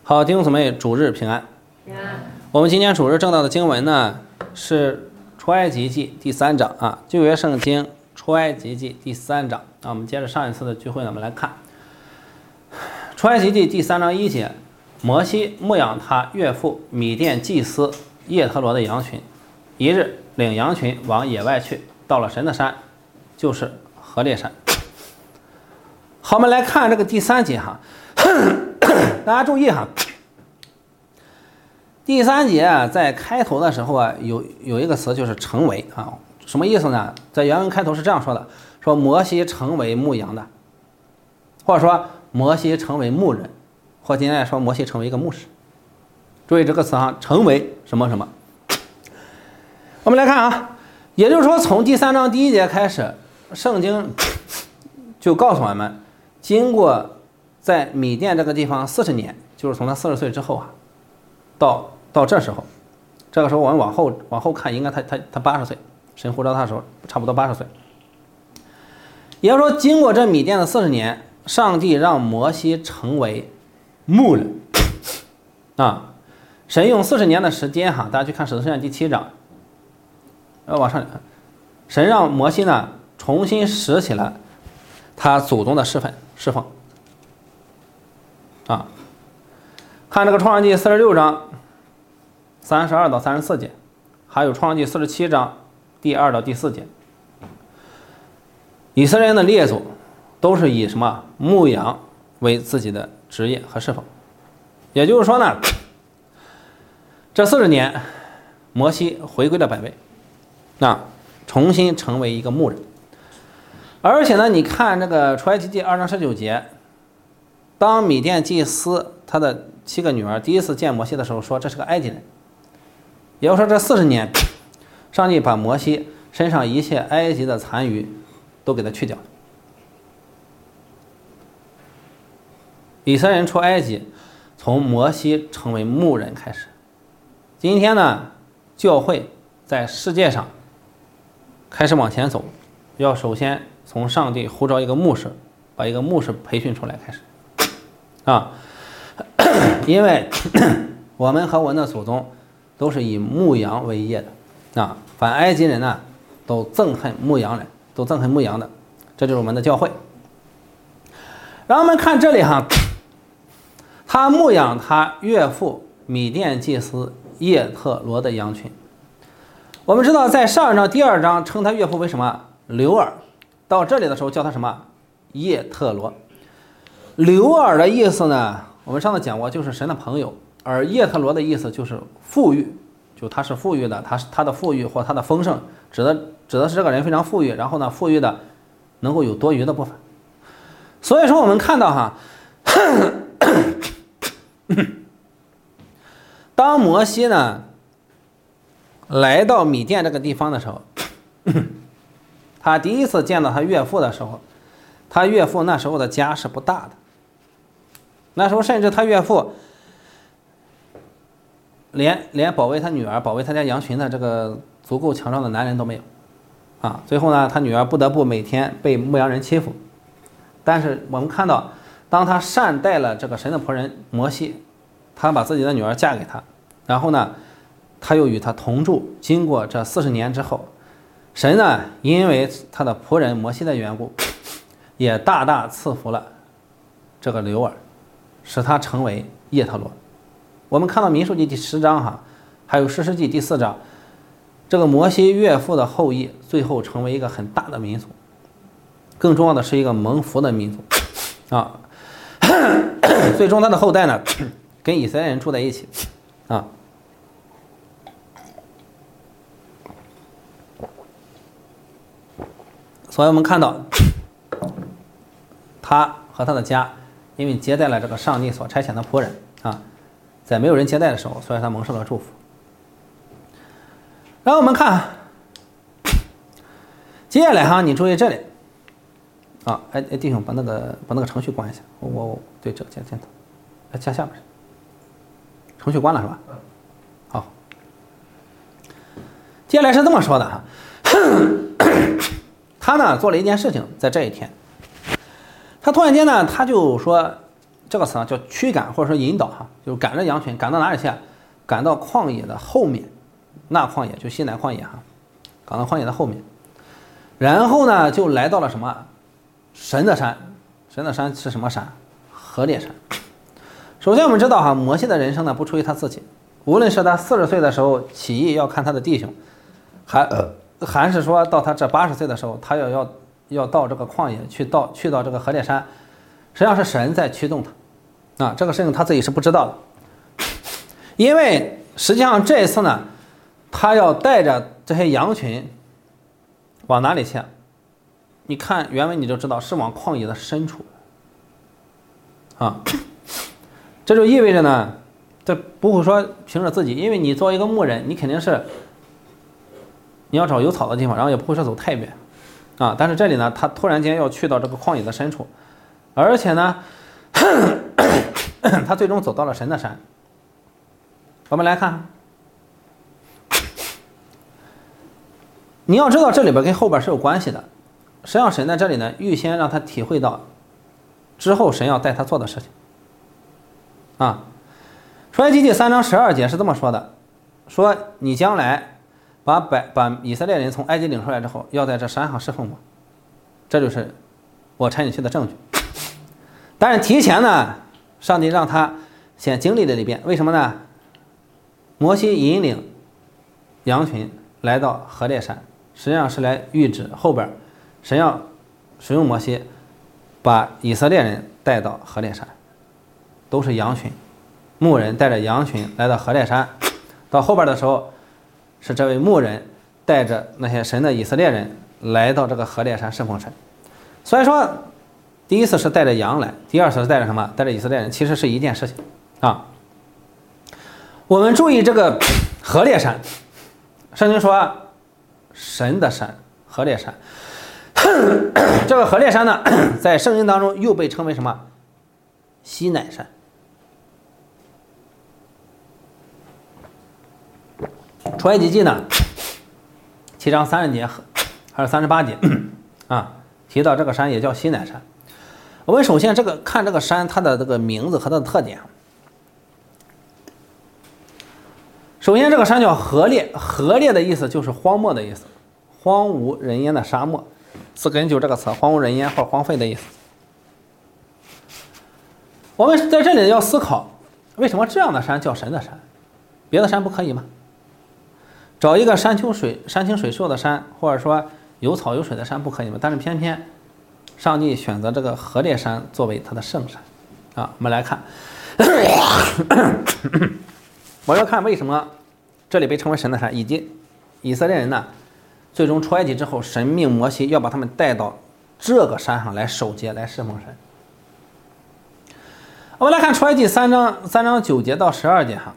好，弟兄姊妹，主日平安。我们今天主日正道的经文呢是出埃及记第3章啊，旧约圣经出埃及记第3章啊。我们接着上一次的聚会呢，我们来看出埃及记第3章1节，摩西牧养他岳父米甸祭司叶特罗的羊群，一日领羊群往野外去，到了神的山，就是何烈山。好，我们来看这个第3节哈，大家注意哈，第3节啊，在开头的时候啊，有一个词就是成为啊，什么意思呢？在原文开头是这样说的，说摩西成为牧羊的，或者说摩西成为牧人，或今天来说摩西成为一个牧师。注意这个词哈，成为什么什么。我们来看啊，也就是说从第3章第1节开始，圣经就告诉我们，经过在米甸这个地方40年，就是从他40岁之后啊，到这时候，这个时候我们往后看，应该他80岁，神呼召他的时候差不多80岁。也就是说，经过这米甸的40年，上帝让摩西成为牧人啊。神用40年的时间哈，大家去看《使徒行传》第7章，往上，神让摩西呢重新拾起了他祖宗的侍奉啊。看这个创世纪46章32到34节，还有创世纪47章第2到第4节，以色列人的列祖都是以什么牧羊为自己的职业和侍奉。也就是说呢，这40年摩西回归了本位，重新成为一个牧人。而且呢，你看这个出埃及记2章19节，当米甸祭司他的7个女儿第一次见摩西的时候，说这是个埃及人。也就是说，这40年，上帝把摩西身上一切埃及的残余都给他去掉。以色列人出埃及，从摩西成为牧人开始。今天呢，教会在世界上开始往前走，要首先从上帝呼召一个牧师，把一个牧师培训出来开始啊。因为我们和我们的祖宗都是以牧羊为业的啊，反埃及人呢都憎恨牧羊人，都憎恨牧羊的，这就是我们的教会。然后我们看这里哈，他牧养他岳父米甸祭司叶特罗的羊群。我们知道在上一章第2章称他岳父为什么？流珥，到这里的时候叫他什么？叶特罗。流珥的意思呢，我们上次讲过，就是神的朋友，而叶特罗的意思就是富裕，就他是富裕的，他的富裕或他的丰盛，指的是这个人非常富裕，然后呢，富裕的能够有多余的部分。所以说我们看到哈，当摩西呢来到米甸这个地方的时候，他第一次见到他岳父的时候，他岳父那时候的家是不大的，那时候甚至他岳父连保卫他女儿、保卫他家羊群的这个足够强壮的男人都没有啊。最后呢，他女儿不得不每天被牧羊人欺负。但是我们看到，当他善待了这个神的仆人摩西，他把自己的女儿嫁给他，然后呢，他又与他同住。经过这40年之后，神呢因为他的仆人摩西的缘故，也大大赐福了这个流珥，使他成为叶特罗。我们看到民数记第10章哈，还有士师记第4章，这个摩西岳父的后裔最后成为一个很大的民族，更重要的是一个蒙福的民族啊。最终他的后代呢跟以色列人住在一起啊。所以我们看到他和他的家因为接待了这个上帝所差遣的仆人啊，在没有人接待的时候，所以他蒙受了祝福。然后我们看接下来哈，你注意这里啊，弟兄把那个程序关一下，我对这个箭头，加下边程序关了是吧？好，接下来是这么说的哈，他呢做了一件事情，在这一天，他突然间呢他就说这个词呢叫驱赶或者说引导哈，就是赶着羊群赶到哪里去？赶到旷野的后面，那旷野就西乃旷野哈，赶到旷野的后面，然后呢就来到了什么？神的山。神的山是什么山？何烈山。首先我们知道哈，摩西的人生呢不出于他自己，无论是他40岁的时候起义要看他的弟兄，还是说到他这80岁的时候，他要到这个旷野去到这个何烈山，实际上是神在驱动他啊，这个事情他自己是不知道的。因为实际上这一次呢，他要带着这些羊群往哪里去？你看原文你就知道是往旷野的深处啊，这就意味着呢，这不会说凭着自己，因为你作为一个牧人，你肯定是你要找有草的地方，然后也不会说走太远啊。但是这里呢，他突然间要去到这个旷野的深处，而且呢，他最终走到了神的山。我们来看，你要知道这里边跟后边是有关系的。实际上神在这里呢，预先让他体会到之后神要带他做的事情啊。出埃及记3章12节是这么说的，说你将来把以色列人从埃及领出来之后，要在这山上侍奉我，这就是我差你去的证据。但是提前呢，上帝让他先经历了一遍，为什么呢？摩西引领羊群来到何烈山，实际上是来预指后边神要使用摩西把以色列人带到何烈山，都是羊群，牧人带着羊群来到何烈山，到后边的时候是这位牧人带着那些神的以色列人来到这个何烈山侍奉神。所以说第一次是带着羊来，第二次是带着什么？带着以色列人，其实是一件事情啊。我们注意这个何烈山，圣经说神的山，何烈山。这个何烈山呢，在圣经当中又被称为什么？西乃山。出埃及记呢7章30节还是38节啊，提到这个山也叫西乃山。我们首先看这个山它的这个名字和它的特点。首先这个山叫何烈，何烈的意思就是荒漠的意思，荒无人烟的沙漠，字根就这个词，荒无人烟或荒废的意思。我们在这里要思考，为什么这样的山叫神的山，别的山不可以吗？找一个山清水秀的山，或者说有草有水的山不可以吗？但是偏偏上帝选择这个何烈山作为他的圣山啊。我们来看我要看为什么这里被称为神的山，以及以色列人呢最终出埃及之后，神命摩西要把他们带到这个山上来守节，来侍奉神。我们来看出埃及3章9节到12节哈。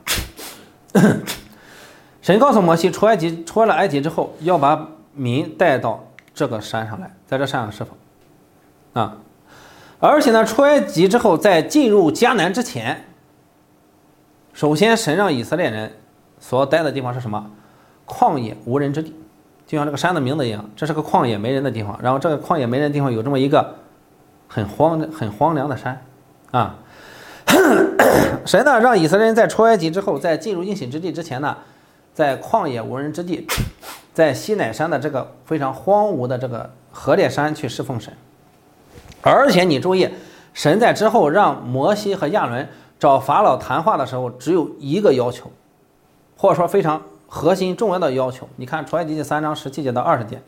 神告诉摩西，出了埃及之后，要把民带到这个山上来，在这山上侍奉啊。而且呢，出埃及之后，在进入迦南之前，首先神让以色列人所待的地方是什么？旷野无人之地，就像这个山的名字一样，这是个旷野没人的地方。然后这个旷野没人的地方有这么一个很荒凉的山啊。神呢让以色列人在出埃及之后，在进入应许之地之前呢，在旷野无人之地，在西乃山的这个非常荒芜的这个何烈山去侍奉神。而且你注意，神在之后让摩西和亚伦找法老谈话的时候，只有一个要求，或者说非常核心重要的要求。你看出埃及记3章17节到20节，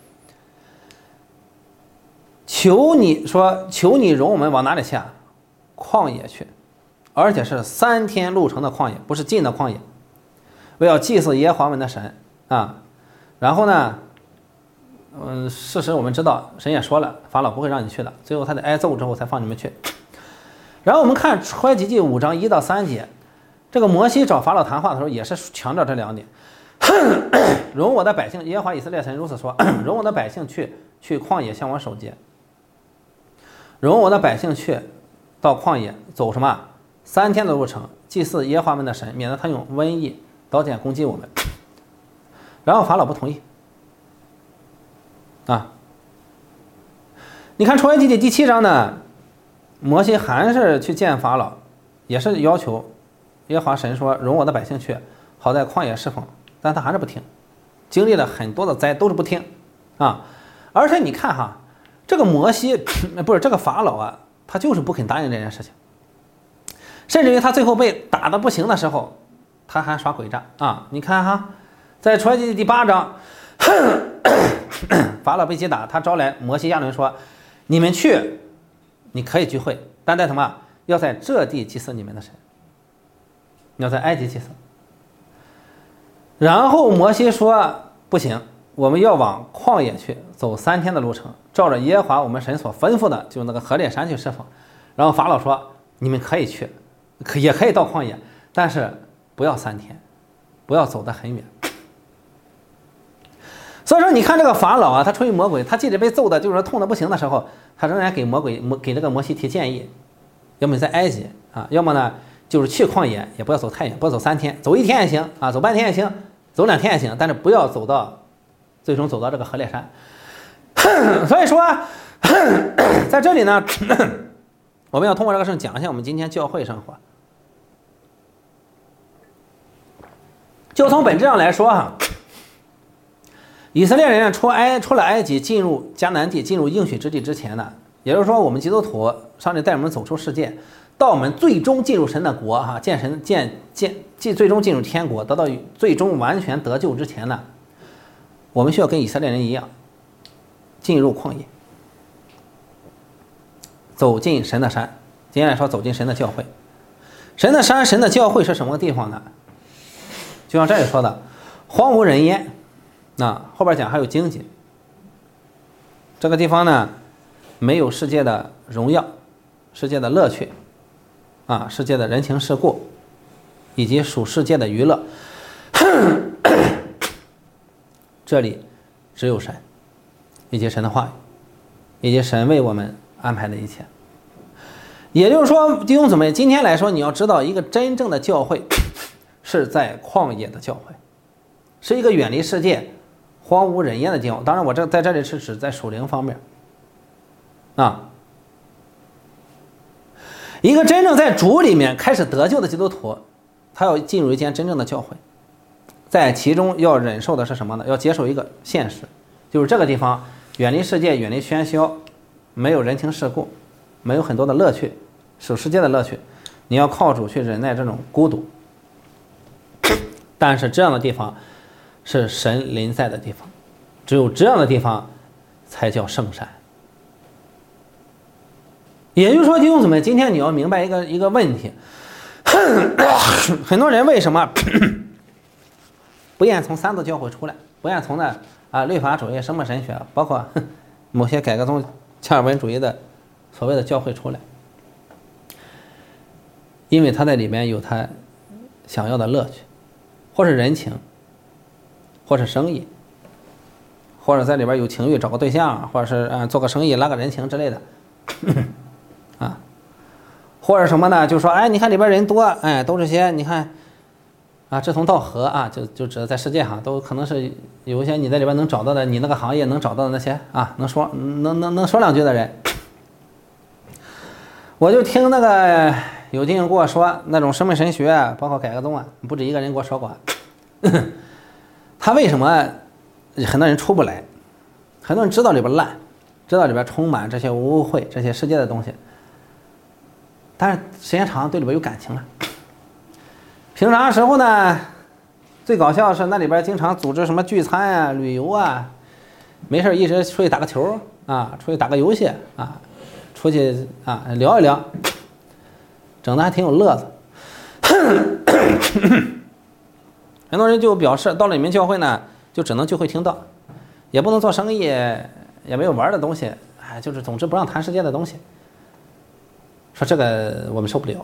求你容我们往哪里去啊？旷野去，而且是3天路程的旷野，不是近的旷野，为要祭祀耶和华我们的神啊。然后呢事实我们知道，神也说了，法老不会让你去的，最后他得挨揍之后才放你们去。然后我们看出埃及记5章1到3节，这个摩西找法老谈话的时候也是强调这2点。容我的百姓，耶和华以色列神如此说，容我的百姓去旷野向我守节，容我的百姓去到旷野走什么3天的路程，祭祀耶和华们的神，免得他用瘟疫刀剑攻击我们。然后法老不同意啊。你看出埃及记第7章呢， 摩西还是去见法老，也是要求耶和华神说容我的百姓去，好在旷野侍奉，但他还是不听，经历了很多的灾都是不听啊。而且你看哈，这个摩西不是这个法老啊，他就是不肯答应这件事情，甚至于他最后被打得不行的时候，他还耍诡诈啊。你看哈，在出埃及记第8章，法老被击打，他招来摩西亚伦说，你们去，你可以聚会，但在什么？要在这地祭祀你们的神，要在埃及祭祀。然后摩西说不行，我们要往旷野去，走3天的路程，照着耶和华我们神所吩咐的，就那个何烈山去侍奉。然后法老说你们可以去，也可以到旷野，但是不要3天，不要走得很远。所以说你看这个法老啊，他出于魔鬼，他即使被揍的就是痛的不行的时候，他仍然给这个摩西提建议，要么在埃及啊，要么呢就是去旷野，也不要走太远，不要走3天，走1天也行啊，走半天也行，走2天也行，但是不要最终走到这个何烈山。所以说在这里呢，我们要通过这个事讲一下我们今天教会生活。就从本质上来说哈，以色列人出了埃及，进入迦南地，进入应许之地之前呢，也就是说我们基督徒，上帝带我们走出世界，到我们最终进入神的国哈，最终进入天国，得到最终完全得救之前呢，我们需要跟以色列人一样，进入旷野，走进神的山。今天来说，走进神的教会。神的山、神的教会是什么地方呢？就像这里说的，荒无人烟。那后边讲还有荆棘。这个地方呢，没有世界的荣耀、世界的乐趣啊，世界的人情世故，以及属世界的娱乐。这里只有神，以及神的话语，以及神为我们安排的一切。也就是说，弟兄姊妹，今天来说，你要知道，一个真正的教会是在旷野的教会，是一个远离世界、荒无人烟的地方。当然，我在这里是指在属灵方面啊。一个真正在主里面开始得救的基督徒，他要进入一间真正的教会，在其中要忍受的是什么呢？要接受一个现实，就是这个地方远离世界，远离喧嚣，没有人情世故，没有很多的乐趣，属世界的乐趣，你要靠主去忍耐这种孤独。但是这样的地方是神临在的地方，只有这样的地方才叫圣山。也就是说，弟兄姊妹，今天你要明白一个问题，很多人为什么不愿从三自教会出来，不愿从律法主义、生物神学，包括某些改革宗加尔文主义的所谓的教会出来？因为他在里面有他想要的乐趣，或是人情，或是生意，或者在里边有情欲，找个对象，或者是做个生意拉个人情之类的啊，或者什么呢？就说你看里边人多，都这些，你看志同道合啊，就指在世界上都可能是有一些你在里边能找到的，你那个行业能找到的那些能说两句的人。我就听那个有弟兄跟我说，那种生命神学包括改革宗不止一个人跟我说过，他为什么很多人出不来？很多人知道里边烂，知道里边充满这些污秽、这些世界的东西，但是时间长对里边有感情了。平常时候呢，最搞笑的是那里边经常组织什么聚餐旅游没事一直出去打个球出去打个游戏出去聊一聊，整的还挺有乐子。很多人就表示到了你们教会呢，就只能聚会听道，也不能做生意，也没有玩的东西，就是总之不让谈世界的东西。说这个我们受不了。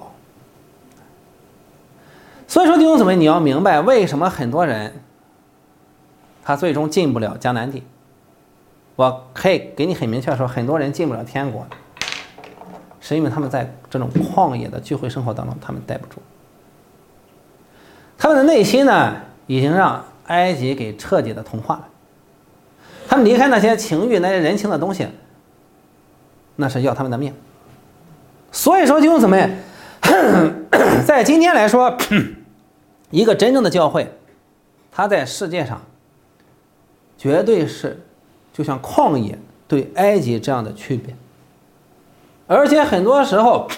所以说弟兄姊妹，你要明白为什么很多人他最终进不了迦南地。我可以给你很明确说，很多人进不了天国，是因为他们在这种旷野的聚会生活当中，他们待不住。他们的内心呢，已经让埃及给彻底的同化了。他们离开那些情欲、那些人情的东西，那是要他们的命。 所以说弟兄姊妹，在今天来说，一个真正的教会，它在世界上绝对是就像旷野对埃及这样的区别。而且很多时候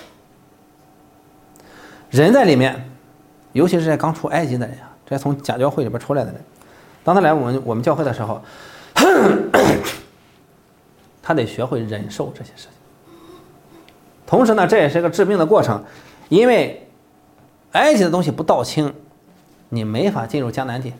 人在里面，尤其是在刚出埃及的人啊，这从假教会里边出来的人，当他来我们教会的时候，他得学会忍受这些事情。同时呢，这也是个治病的过程，因为埃及的东西不道清，你没法进入迦南地。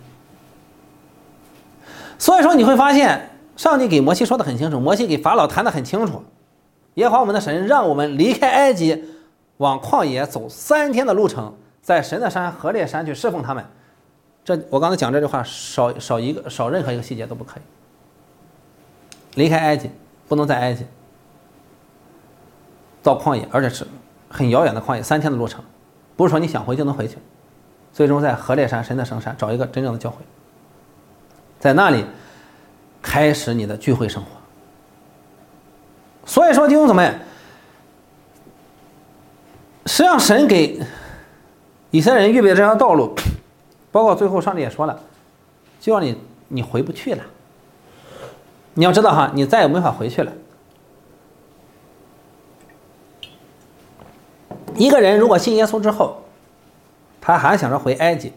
所以说你会发现，上帝给摩西说的很清楚，摩西给法老谈得很清楚，耶和华我们的神让我们离开埃及，往旷野走3天的路程，在神的山何烈山去侍奉他们。这我刚才讲这句话，少任何一个细节都不可以。离开埃及，不能在埃及到旷野，而且是很遥远的旷野，3天的路程，不是说你想回就能回去。最终在何烈山神的圣山找一个真正的教会，在那里开始你的聚会生活。所以说弟兄姊妹，实际上神给以色列人预备的这条道路，包括最后上帝也说了，就让你回不去了。你要知道哈，你再也没法回去了。一个人如果信耶稣之后，他还想着回埃及，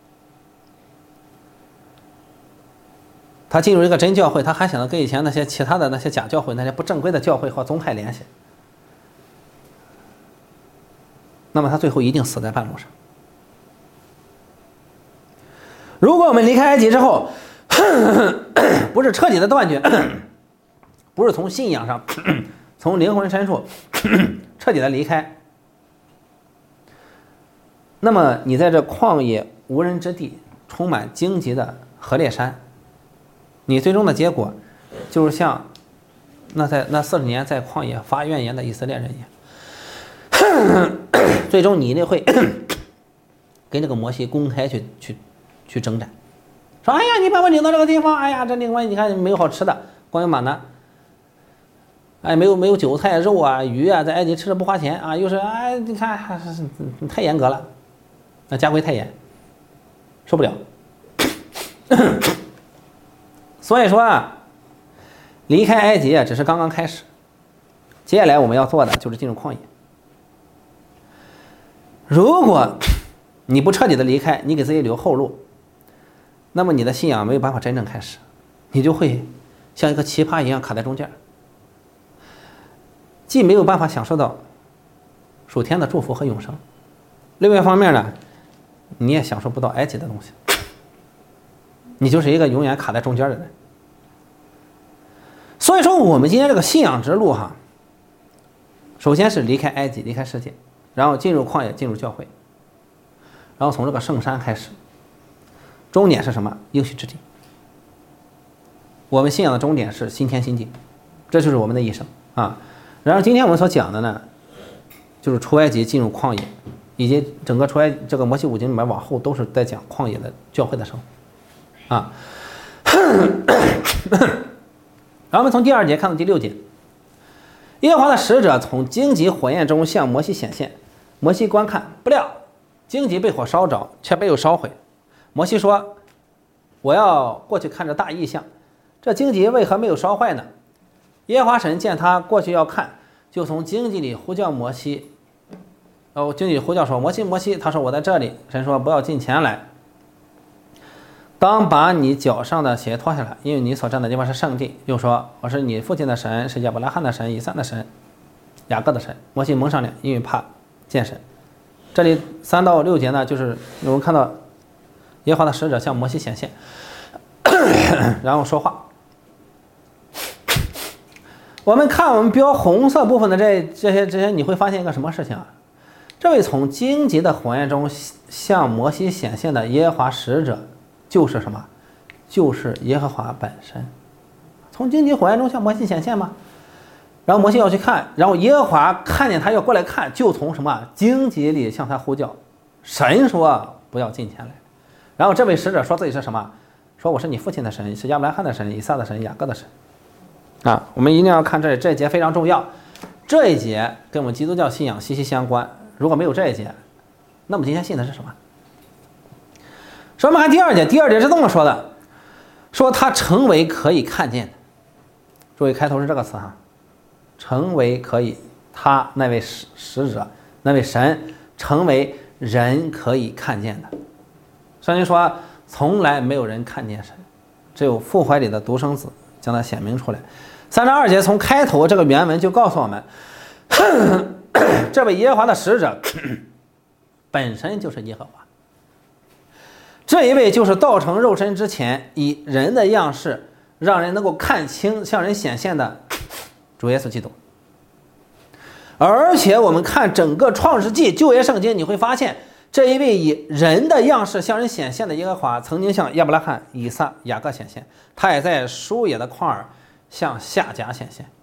他进入一个真教会，他还想着跟以前那些其他的那些假教会、那些不正规的教会和宗派联系，那么他最后一定死在半路上。如果我们离开埃及之后，不是彻底的断绝，不是从信仰上，从灵魂深处彻底的离开，那么你在这旷野无人之地，充满荆棘的何烈山，你最终的结果就是像那40年在旷野发怨言的以色列人一样，最终你一定会跟这个摩西公开去征战，说哎呀，你把我领到这个地方，哎呀，这另外你看没有好吃的，光有玛拿，哎，没有韭菜肉啊鱼啊，在埃及吃的不花钱啊，又是哎，你看你太严格了，那家规太严，受不了。所以说啊，离开埃及啊只是刚刚开始，接下来我们要做的就是进入旷野。如果你不彻底的离开，你给自己留后路，那么你的信仰没有办法真正开始，你就会像一个奇葩一样卡在中间，既没有办法享受到属天的祝福和永生，另外一方面呢，你也享受不到埃及的东西，你就是一个永远卡在中间的人。所以说我们今天这个信仰之路哈，首先是离开埃及，离开世界，然后进入旷野，进入教会，然后从这个圣山开始，终点是什么？应许之地。我们信仰的终点是新天新地，这就是我们的一生啊。然而今天我们所讲的呢，就是出埃及进入旷野，以及整个出埃这个摩西五经里面往后都是在讲旷野的教会的生活啊。然后我们从第2节看到第6节，耶和华的使者从荆棘火焰中向摩西显现，摩西观看，不料荆棘被火烧着，却没有烧毁。摩西说：“我要过去看这大异象，这荆棘为何没有烧坏呢？”耶和华神见他过去要看，就从荆棘里呼叫摩西。荆棘里呼叫说：“摩西，摩西！”他说：“我在这里。”神说：“不要近前来，当把你脚上的鞋脱下来，因为你所站的地方是圣地。”又说：“我是你父亲的神，是亚伯拉罕的神，以撒的神，雅各的神。”摩西蒙上脸，因为怕见神。这里3到6节呢，就是我们看到耶和华的使者向摩西显现，然后说话。我们看我们标红色部分的这些，你会发现一个什么事情啊？这位从荆棘的火焰中向摩西显现的耶和华使者，就是什么？就是耶和华本身。从荆棘火焰中向摩西显现吗？然后摩西要去看，然后耶和华看见他要过来看，就从什么荆棘里向他呼叫。神说：“不要近前来。”然后这位使者说自己是什么？说：“我是你父亲的神，是亚伯拉罕的神，以撒的神，雅各的神。”啊，我们一定要看这节非常重要。 这一节跟我们基督教信仰息息相关。如果没有这一节，那么今天信的是什么？说我们看第二节，第二节是这么说的，说他成为可以看见的。注意开头是这个词哈，成为可以，他那位使者，那位神成为人可以看见的。圣经说从来没有人看见神，只有父怀里的独生子将它显明出来。3章2节从开头这个原文就告诉我们，这位耶和华的使者本身就是耶和华，这一位就是道成肉身之前以人的样式让人能够看清向人显现的主耶稣基督。而且我们看整个创世纪旧约圣经，你会发现这一位以人的样式向人显现的耶和华曾经向亚伯拉罕、以撒、雅各显现，他也在书野的旷尔向夏甲显现。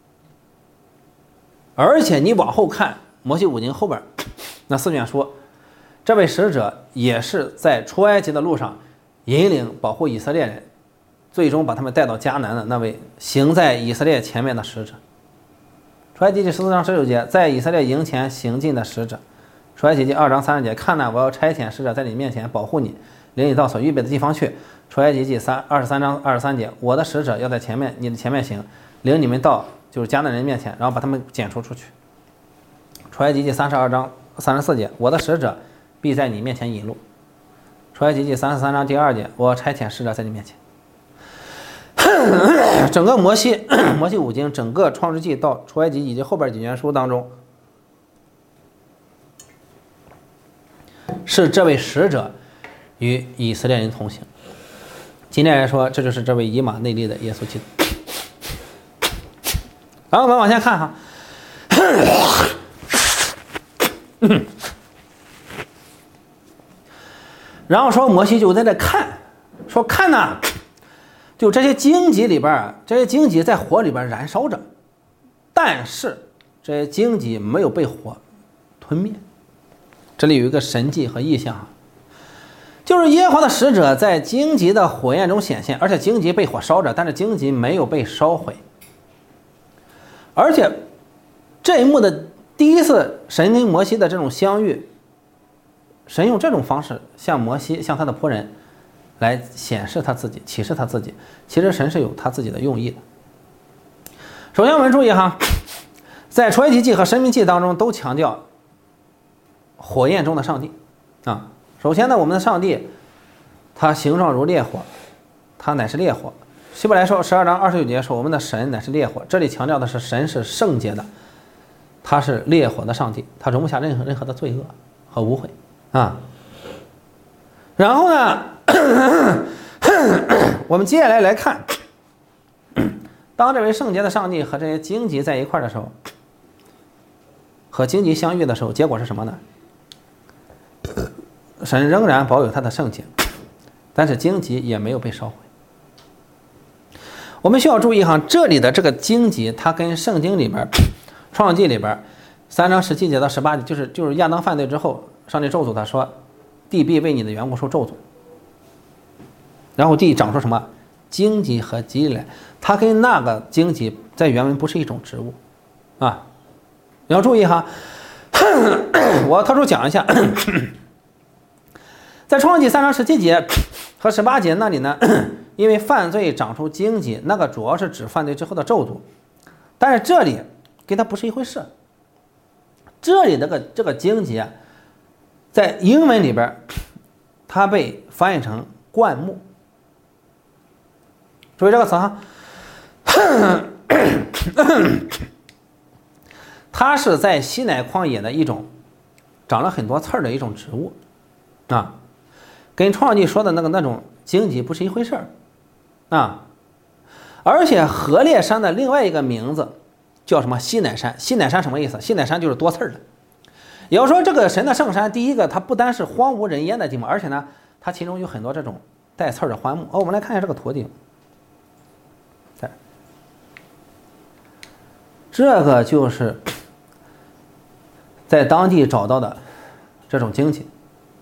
而且你往后看摩西五经后边那4卷书，这位使者也是在出埃及的路上引领保护以色列人，最终把他们带到迦南的那位行在以色列前面的使者。出埃及记14章19节，在以色列营前行进的使者。出埃及记2章30节，看哪，我要差遣使者在你面前保护你，领你到所预备的地方去。出埃及记23章23节，我的使者要在前面你的前面行，领你们到就是迦南人面前，然后把他们剪除出去。出埃及记32章34节，我的使者必在你面前引路。出埃及记33章第2节，我差遣使者在你面前。整个摩西五经，整个创世纪到出埃及以及后边几卷书当中，是这位使者与以色列人同行。今天来说，这就是这位以马内利的耶稣基督。然后我们往下看哈，然后说摩西就在这看，说看呐，就这些荆棘里边，这些荆棘在火里边燃烧着，但是这些荆棘没有被火吞灭。这里有一个神迹和异象，就是耶和华的使者在荆棘的火焰中显现，而且荆棘被火烧着，但是荆棘没有被烧毁。而且这一幕的第一次神跟摩西的这种相遇，神用这种方式向摩西向他的仆人来显示他自己，启示他自己。其实神是有他自己的用意的。首先我们注意哈，在出埃及记和申命记当中都强调火焰中的上帝啊。首先呢，我们的上帝他形状如烈火，他乃是烈火。希伯来书12章29节说我们的神乃是烈火，这里强调的是神是圣洁的，他是烈火的上帝，他容不下任何的罪恶和污秽啊。然后呢我们接下来看，当这位圣洁的上帝和这些荆棘在一块的时候，和荆棘相遇的时候，结果是什么呢？神仍然保有他的圣洁，但是荆棘也没有被烧毁。我们需要注意哈，这里的这个荆棘，它跟圣经里边创世纪里边3章17节到18节，就是亚当犯罪之后，上帝咒诅他说，地必为你的缘故受咒诅。然后地长出什么荆棘和棘来，它跟那个荆棘在原文不是一种植物啊，你要注意哈。我特殊讲一下，在创世纪3章17节和18节那里呢，因为犯罪长出荆棘，那个主要是指犯罪之后的咒诅，但是这里跟它不是一回事。这里这个荆棘啊，在英文里边它被翻译成灌木。注意这个词哈，它是在西乃旷野的一种长了很多刺儿的一种植物啊，跟创世纪说的那种荆棘不是一回事儿啊。而且河烈山的另外一个名字叫什么？西乃山。西乃山什么意思？西乃山就是多刺儿的。也就是说，这个神的圣山，第一个它不单是荒无人烟的地方，而且呢，它其中有很多这种带刺儿的桴木。我们来看一下这个图地，这个就是在当地找到的这种荆棘。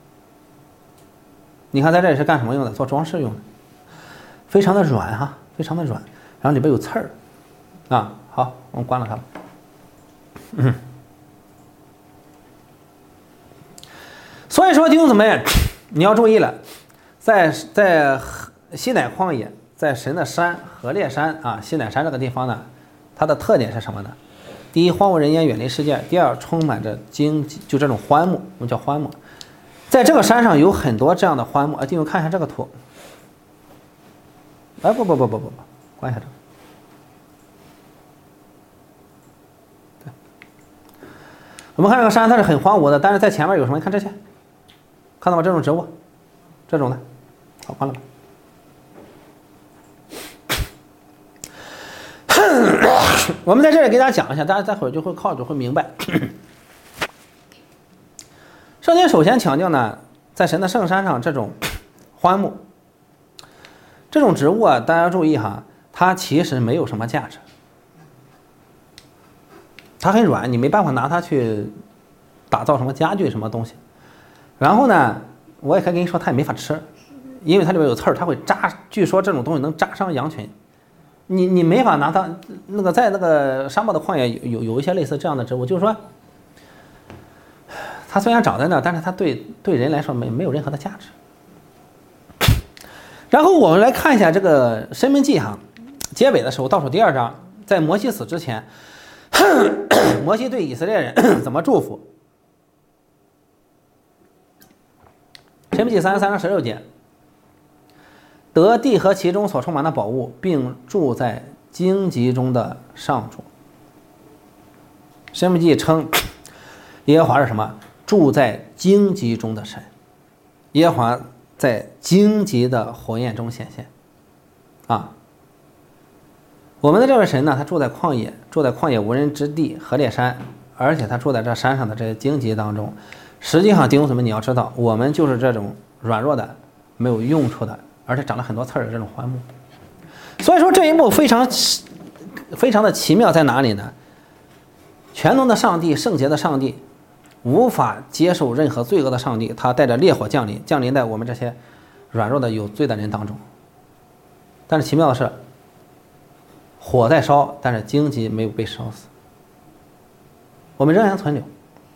你看在这里是干什么用的？做装饰用的，非常的软哈，非常的软，然后里边有刺儿啊。好，我们关了它了。 所以说弟兄姊妹，你要注意了，在西乃旷野，在神的山何烈山啊，西乃山这个地方呢，它的特点是什么呢？第一，荒无人烟，远离世界；第二，充满着荆棘，就这种荒木，我们叫荒木。在这个山上有很多这样的荒木，弟兄看一下这个图。不，关一下这个。对，我们看这个山，它是很荒芜的，但是在前面有什么？你看这些，看到吗？这种植物，这种的，好，关了吧。我们在这里给大家讲一下，大家待会儿就会靠着会明白。圣经首先强调呢，在神的圣山上这种荒木，这种植物啊，大家注意哈，它其实没有什么价值，它很软，你没办法拿它去打造什么家具什么东西。然后呢，我也可以跟你说，它也没法吃，因为它里面有刺儿，它会扎。据说这种东西能扎伤羊群。你没法拿它那个在那个沙漠的旷野有一些类似这样的植物，就是说，它虽然长在那，但是它对人来说没有任何的价值。然后我们来看一下这个《申命记》哈，结尾的时候倒数第2章，在摩西死之前，摩西对以色列人怎么祝福？《申命记》33章16节。得地和其中所充满的宝物，并住在荆棘中的上主。申命记称耶和华是什么？住在荆棘中的神。耶和华在荆棘的火焰中显现。啊，我们的这位神呢，他住在旷野无人之地何烈山，而且他住在这山上的这些荆棘当中。实际上弟兄姊妹，你要知道，我们就是这种软弱的、没有用处的，而且长了很多刺儿的这种荒木。所以说这一幕非常的奇妙在哪里呢？全能的上帝，圣洁的上帝，无法接受任何罪恶的上帝，他带着烈火降临在我们这些软弱的有罪的人当中。但是奇妙的是，火在烧，但是荆棘没有被烧死，我们仍然存留。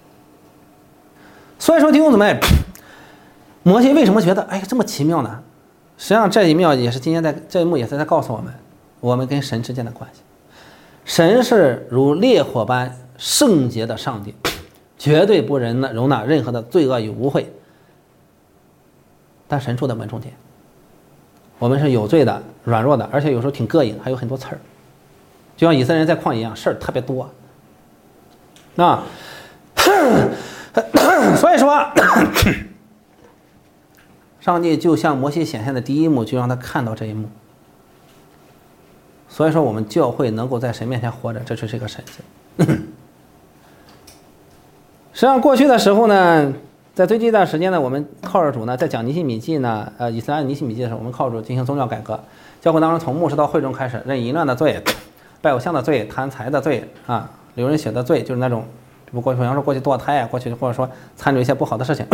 所以说弟兄姊妹，摩西为什么觉得哎呀这么奇妙呢？实际上这一幕也是在告诉我们跟神之间的关系。神是如烈火般圣洁的上帝，绝对不容纳任何的罪恶与污秽。但神住在我们中间，我们是有罪的、软弱的，而且有时候挺膈应，还有很多刺儿，就像以色列人在旷野一样，事儿特别多。那所以说，上帝就向摩西显现的第一幕，就让他看到这一幕。所以说，我们教会能够在神面前活着，这就是一个神迹。实际上，过去的时候呢，在最近一段时间呢，我们靠着主呢，在讲尼希米记呢，以色列尼希米记的时候，我们靠着主进行宗教改革。教会当中从牧师到会众开始，认淫乱的罪、拜偶像的罪、贪财的罪啊，流人血的罪，就是那种，比方说过去堕胎啊，过去或者说参与一些不好的事情。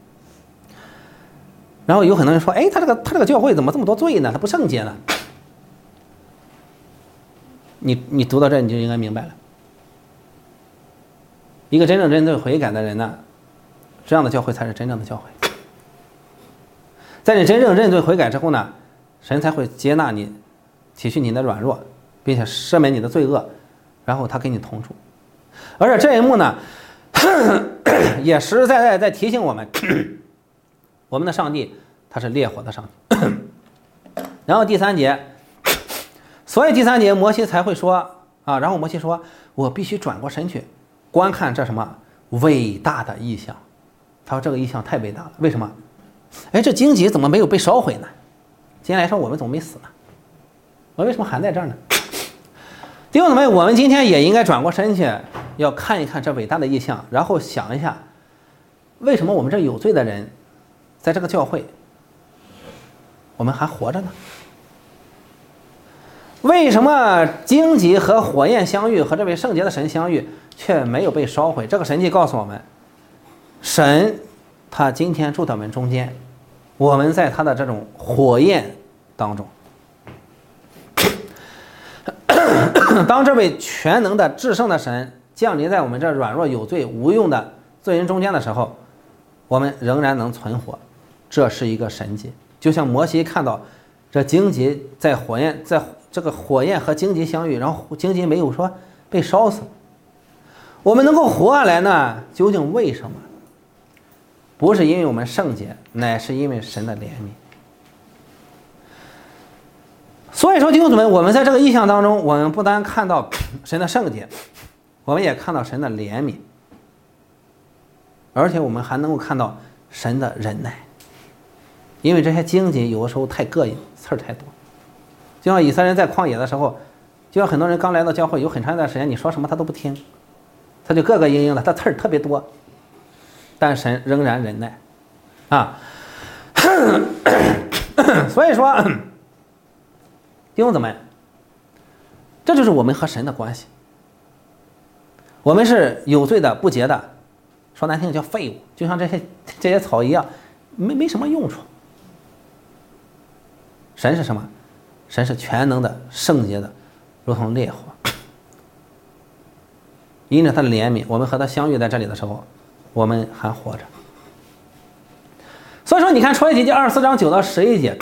然后有很多人说，哎，他这个教会怎么这么多罪呢？他不圣洁呢？你读到这你就应该明白了，一个真正认罪悔改的人呢，这样的教会才是真正的教会。在你真正认罪悔改之后呢，神才会接纳你，体恤你的软弱，并且赦免你的罪恶，然后他跟你同住。而且这一幕呢，也实实在在在提醒我们，我们的上帝他是烈火的上帝。然后第3节，所以第3节摩西才会说啊，然后摩西说，我必须转过身去观看这什么伟大的异象。他说这个异象太伟大了，为什么？哎，这荆棘怎么没有被烧毁呢？今天来说我们怎么没死呢？我为什么还在这儿呢？弟兄姊妹，我们今天也应该转过身去，要看一看这伟大的异象，然后想一下，为什么我们这有罪的人，在这个教会，我们还活着呢？为什么荆棘和火焰相遇，和这位圣洁的神相遇，却没有被烧毁？这个神迹告诉我们，神他今天住在我们中间，我们在他的这种火焰当中。当这位全能的至圣的神降临在我们这软弱有罪无用的罪人中间的时候，我们仍然能存活，这是一个神迹。就像摩西看到这荆棘在这个火焰和荆棘相遇，然后荆棘没有说被烧死，我们能够活下来呢，究竟为什么？不是因为我们圣洁，乃是因为神的怜悯。所以说弟兄姊妹，我们在这个意象当中，我们不单看到神的圣洁，我们也看到神的怜悯，而且我们还能够看到神的忍耐。因为这些荆棘有的时候太膈应，刺儿太多，就像以色列人在旷野的时候，就像很多人刚来到教会有很长一段时间，你说什么他都不听，他就膈膈应应的，他刺儿特别多，但神仍然忍耐啊。所以说弟兄姊妹，这就是我们和神的关系。我们是有罪的、不洁的，说难听叫废物，就像这些草一样，没什么用处。神是什么？神是全能的、圣洁的，如同烈火。因着他的怜悯，我们和他相遇在这里的时候，我们还活着。所以说，你看出埃及记24章9到11节，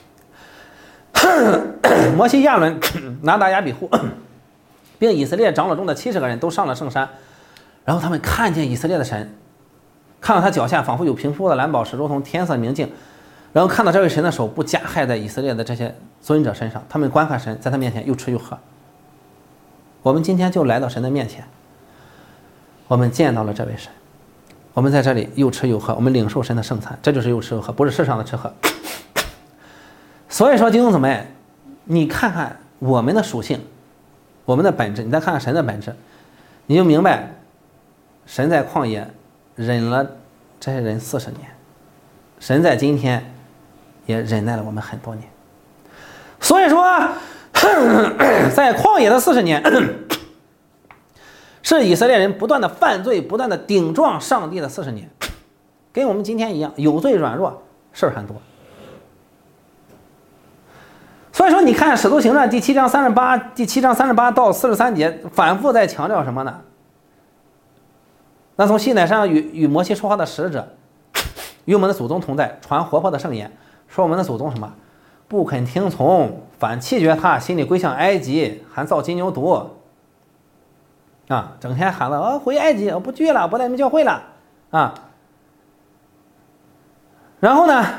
摩西、亚伦、拿达、亚比户，并以色列长老中的70个人都上了圣山，然后他们看见以色列的神，看到他脚下仿佛有平铺的蓝宝石，如同天色明镜，然后看到这位神的手不加害在以色列的这些尊者身上，他们观看神，在他面前又吃又喝。我们今天就来到神的面前，我们见到了这位神，我们在这里又吃又喝，我们领受神的圣餐，这就是又吃又喝，不是世上的吃喝。所以说弟兄姊妹，你看看我们的属性，我们的本质，你再看看神的本质，你就明白神在旷野忍了这些人40年，神在今天也忍耐了我们很多年。所以说在旷野的40年是以色列人不断的犯罪，不断的顶撞上帝的40年，跟我们今天一样，有罪软弱，事儿很多。所以说你看使徒行传第7章38到43节反复在强调什么呢？那从西乃山与摩西说话的使者与我们的祖宗同在，传活泼的圣言，说我们的祖宗什么不肯听从，反弃绝他，心里归向埃及，还造金牛犊啊，整天喊了回埃及，我不去了，不来你们教会了啊。然后呢，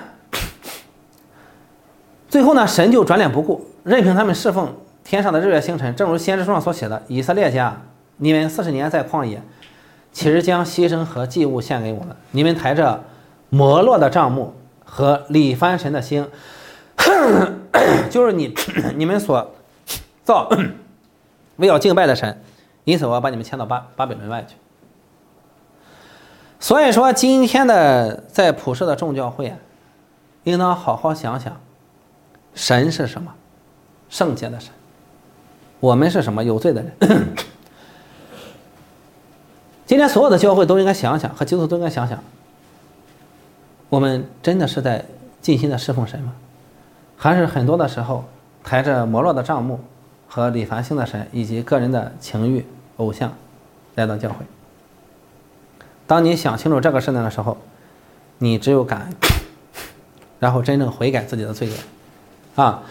最后呢，神就转脸不顾，任凭他们侍奉天上的日月星辰，正如先知书上所写的，以色列家，你们40年在旷野，岂是将牺牲和祭物献给我们？你们抬着摩洛的帐幕和里番神的星，就是你们所造为要敬拜的神，因此我要把你们迁到巴比伦外去。所以说今天的在普世的众教会应当好好想想，神是什么？圣洁的神。我们是什么？有罪的人。今天所有的教会都应该想想，和基督徒都应该想想，我们真的是在尽心的侍奉神吗？还是很多的时候抬着摩洛的帐幕和里凡星的神以及个人的情欲偶像来到教会？当你想清楚这个事情的时候，你只有感恩，然后真正悔改自己的罪恶啊。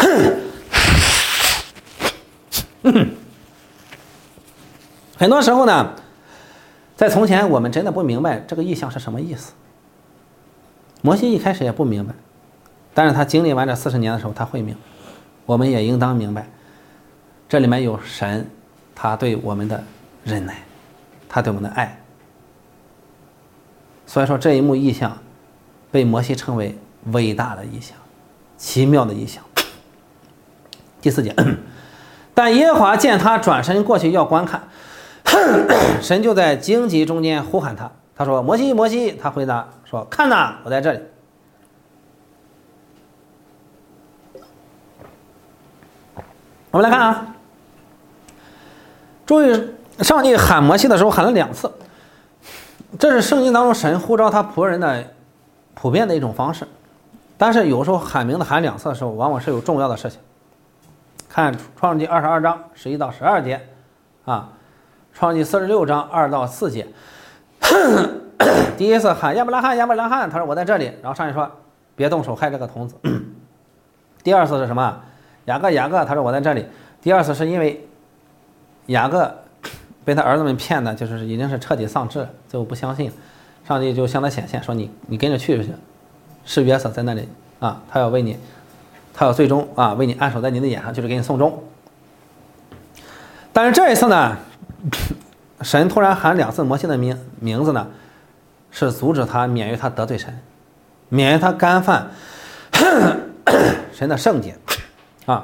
很多时候呢，在从前我们真的不明白这个意象是什么意思，摩西一开始也不明白，但是他经历完这40年的时候他会明白。我们也应当明白这里面有神他对我们的忍耐，他对我们的爱。所以说这一幕意象被摩西称为伟大的意象，奇妙的意象。第4节，但耶和华见他转身过去要观看，神就在荆棘中间呼喊他，他说摩西摩西，他回答说看哪，我在这里。我们来看啊，注意上帝喊摩西的时候喊了2次，这是圣经当中神呼召他仆人的普遍的一种方式，但是有时候喊名字喊2次的时候往往是有重要的事情。看创世记22章11到12节啊， 创世纪46章2到4节，第一次喊亚伯拉罕，亚伯拉罕，他说我在这里，然后上帝说别动手害这个童子。第二次是什么？雅各，雅各，他说我在这里。第二次是因为雅各被他儿子们骗的，就是已经是彻底丧志了，最后不相信了。上帝就向他显现说你跟着去，是约瑟在那里啊，他要为你，他要最终啊为你按手在你的眼上，就是给你送终。但是这一次呢，神突然喊2次摩西的名字呢，是阻止他免于他得罪神，免于他干犯神的圣洁啊。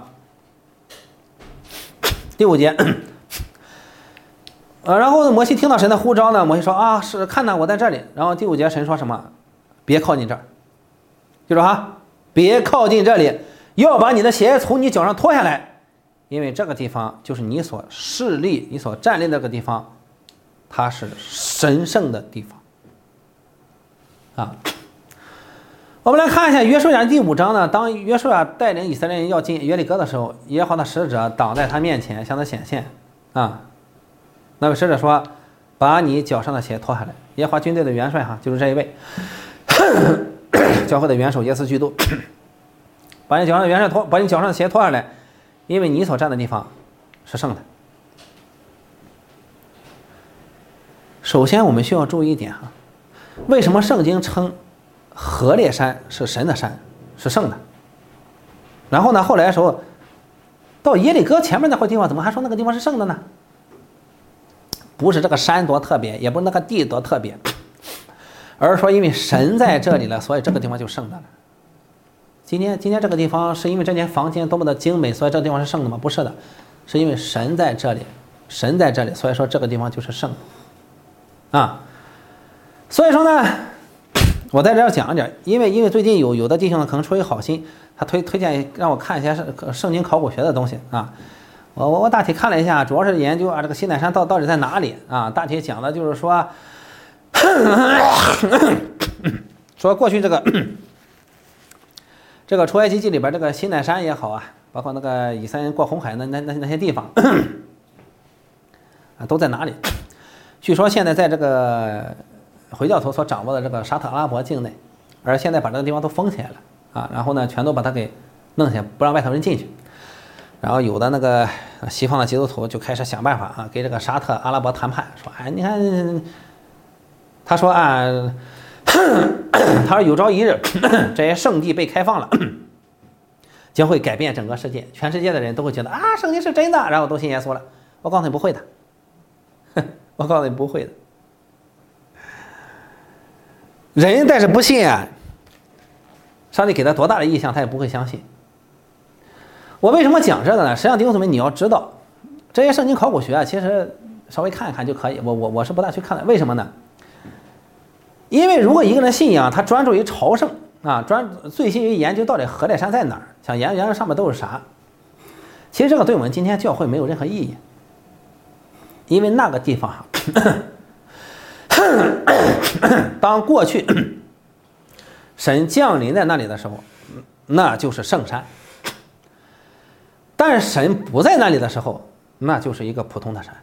第5节，然后摩西听到神的呼召呢，摩西说啊，是看到我在这里。然后第5节神说什么？别靠近这儿，记住哈，别靠近这里，要把你的鞋从你脚上脱下来，因为这个地方就是你所势立、你所站立的这个地方，它是神圣的地方啊。我们来看一下约书亚第5章呢，当约书亚带领以色列人要进约利哥的时候，耶和华的使者挡在他面前，向他显现啊。那位使者说：“把你脚上的鞋脱下来。”耶和华军队的元帅哈，就是这一位，教会的元首耶稣基督，把你脚上的把你脚上的鞋脱下来，因为你所站的地方是圣的。首先，我们需要注意一点哈，为什么圣经称何烈山是神的山，是圣的？然后呢，后来的时候，到耶利哥前面那块地方，怎么还说那个地方是圣的呢？不是这个山多特别，也不是那个地多特别，而是说因为神在这里了，所以这个地方就圣的了。今天这个地方是因为这间房间多么的精美，所以这个地方是圣的吗？不是的，是因为神在这里，神在这里，所以说这个地方就是圣的啊。所以说呢，我在这要讲一点，因为最近有的弟兄呢可能出于好心，他推荐让我看一些圣经考古学的东西啊。我大体看了一下，主要是研究啊这个西奈山到底在哪里啊？大体讲的就是说，说过去这个出埃及记里边这个西奈山也好啊，包括那个以色列人过红海那些地方啊，都在哪里？据说现在在这个回教徒所掌握的这个沙特阿拉伯境内，而现在把这个地方都封起来了啊，然后呢全都把它给弄起来，不让外头人进去。然后有的那个西方的基督徒就开始想办法啊，给这个沙特阿拉伯谈判，说哎，你看，他说啊，他说有朝一日这些圣地被开放了，将会改变整个世界，全世界的人都会觉得啊，圣经是真的，然后都信耶稣了。我告诉你不会的，我告诉你不会的。人但是不信啊，上帝给他多大的意向，他也不会相信。我为什么讲这个呢？实际上弟兄姊妹你要知道，这些圣经考古学啊，其实稍微看一看就可以。我是不大去看的，为什么呢？因为如果一个人信仰他专注于朝圣啊，醉心于研究到底何烈山在哪儿，想研究上面都是啥，其实这个对我们今天教会没有任何意义，因为那个地方当过去神降临在那里的时候，那就是圣山。但是神不在那里的时候，那就是一个普通的山。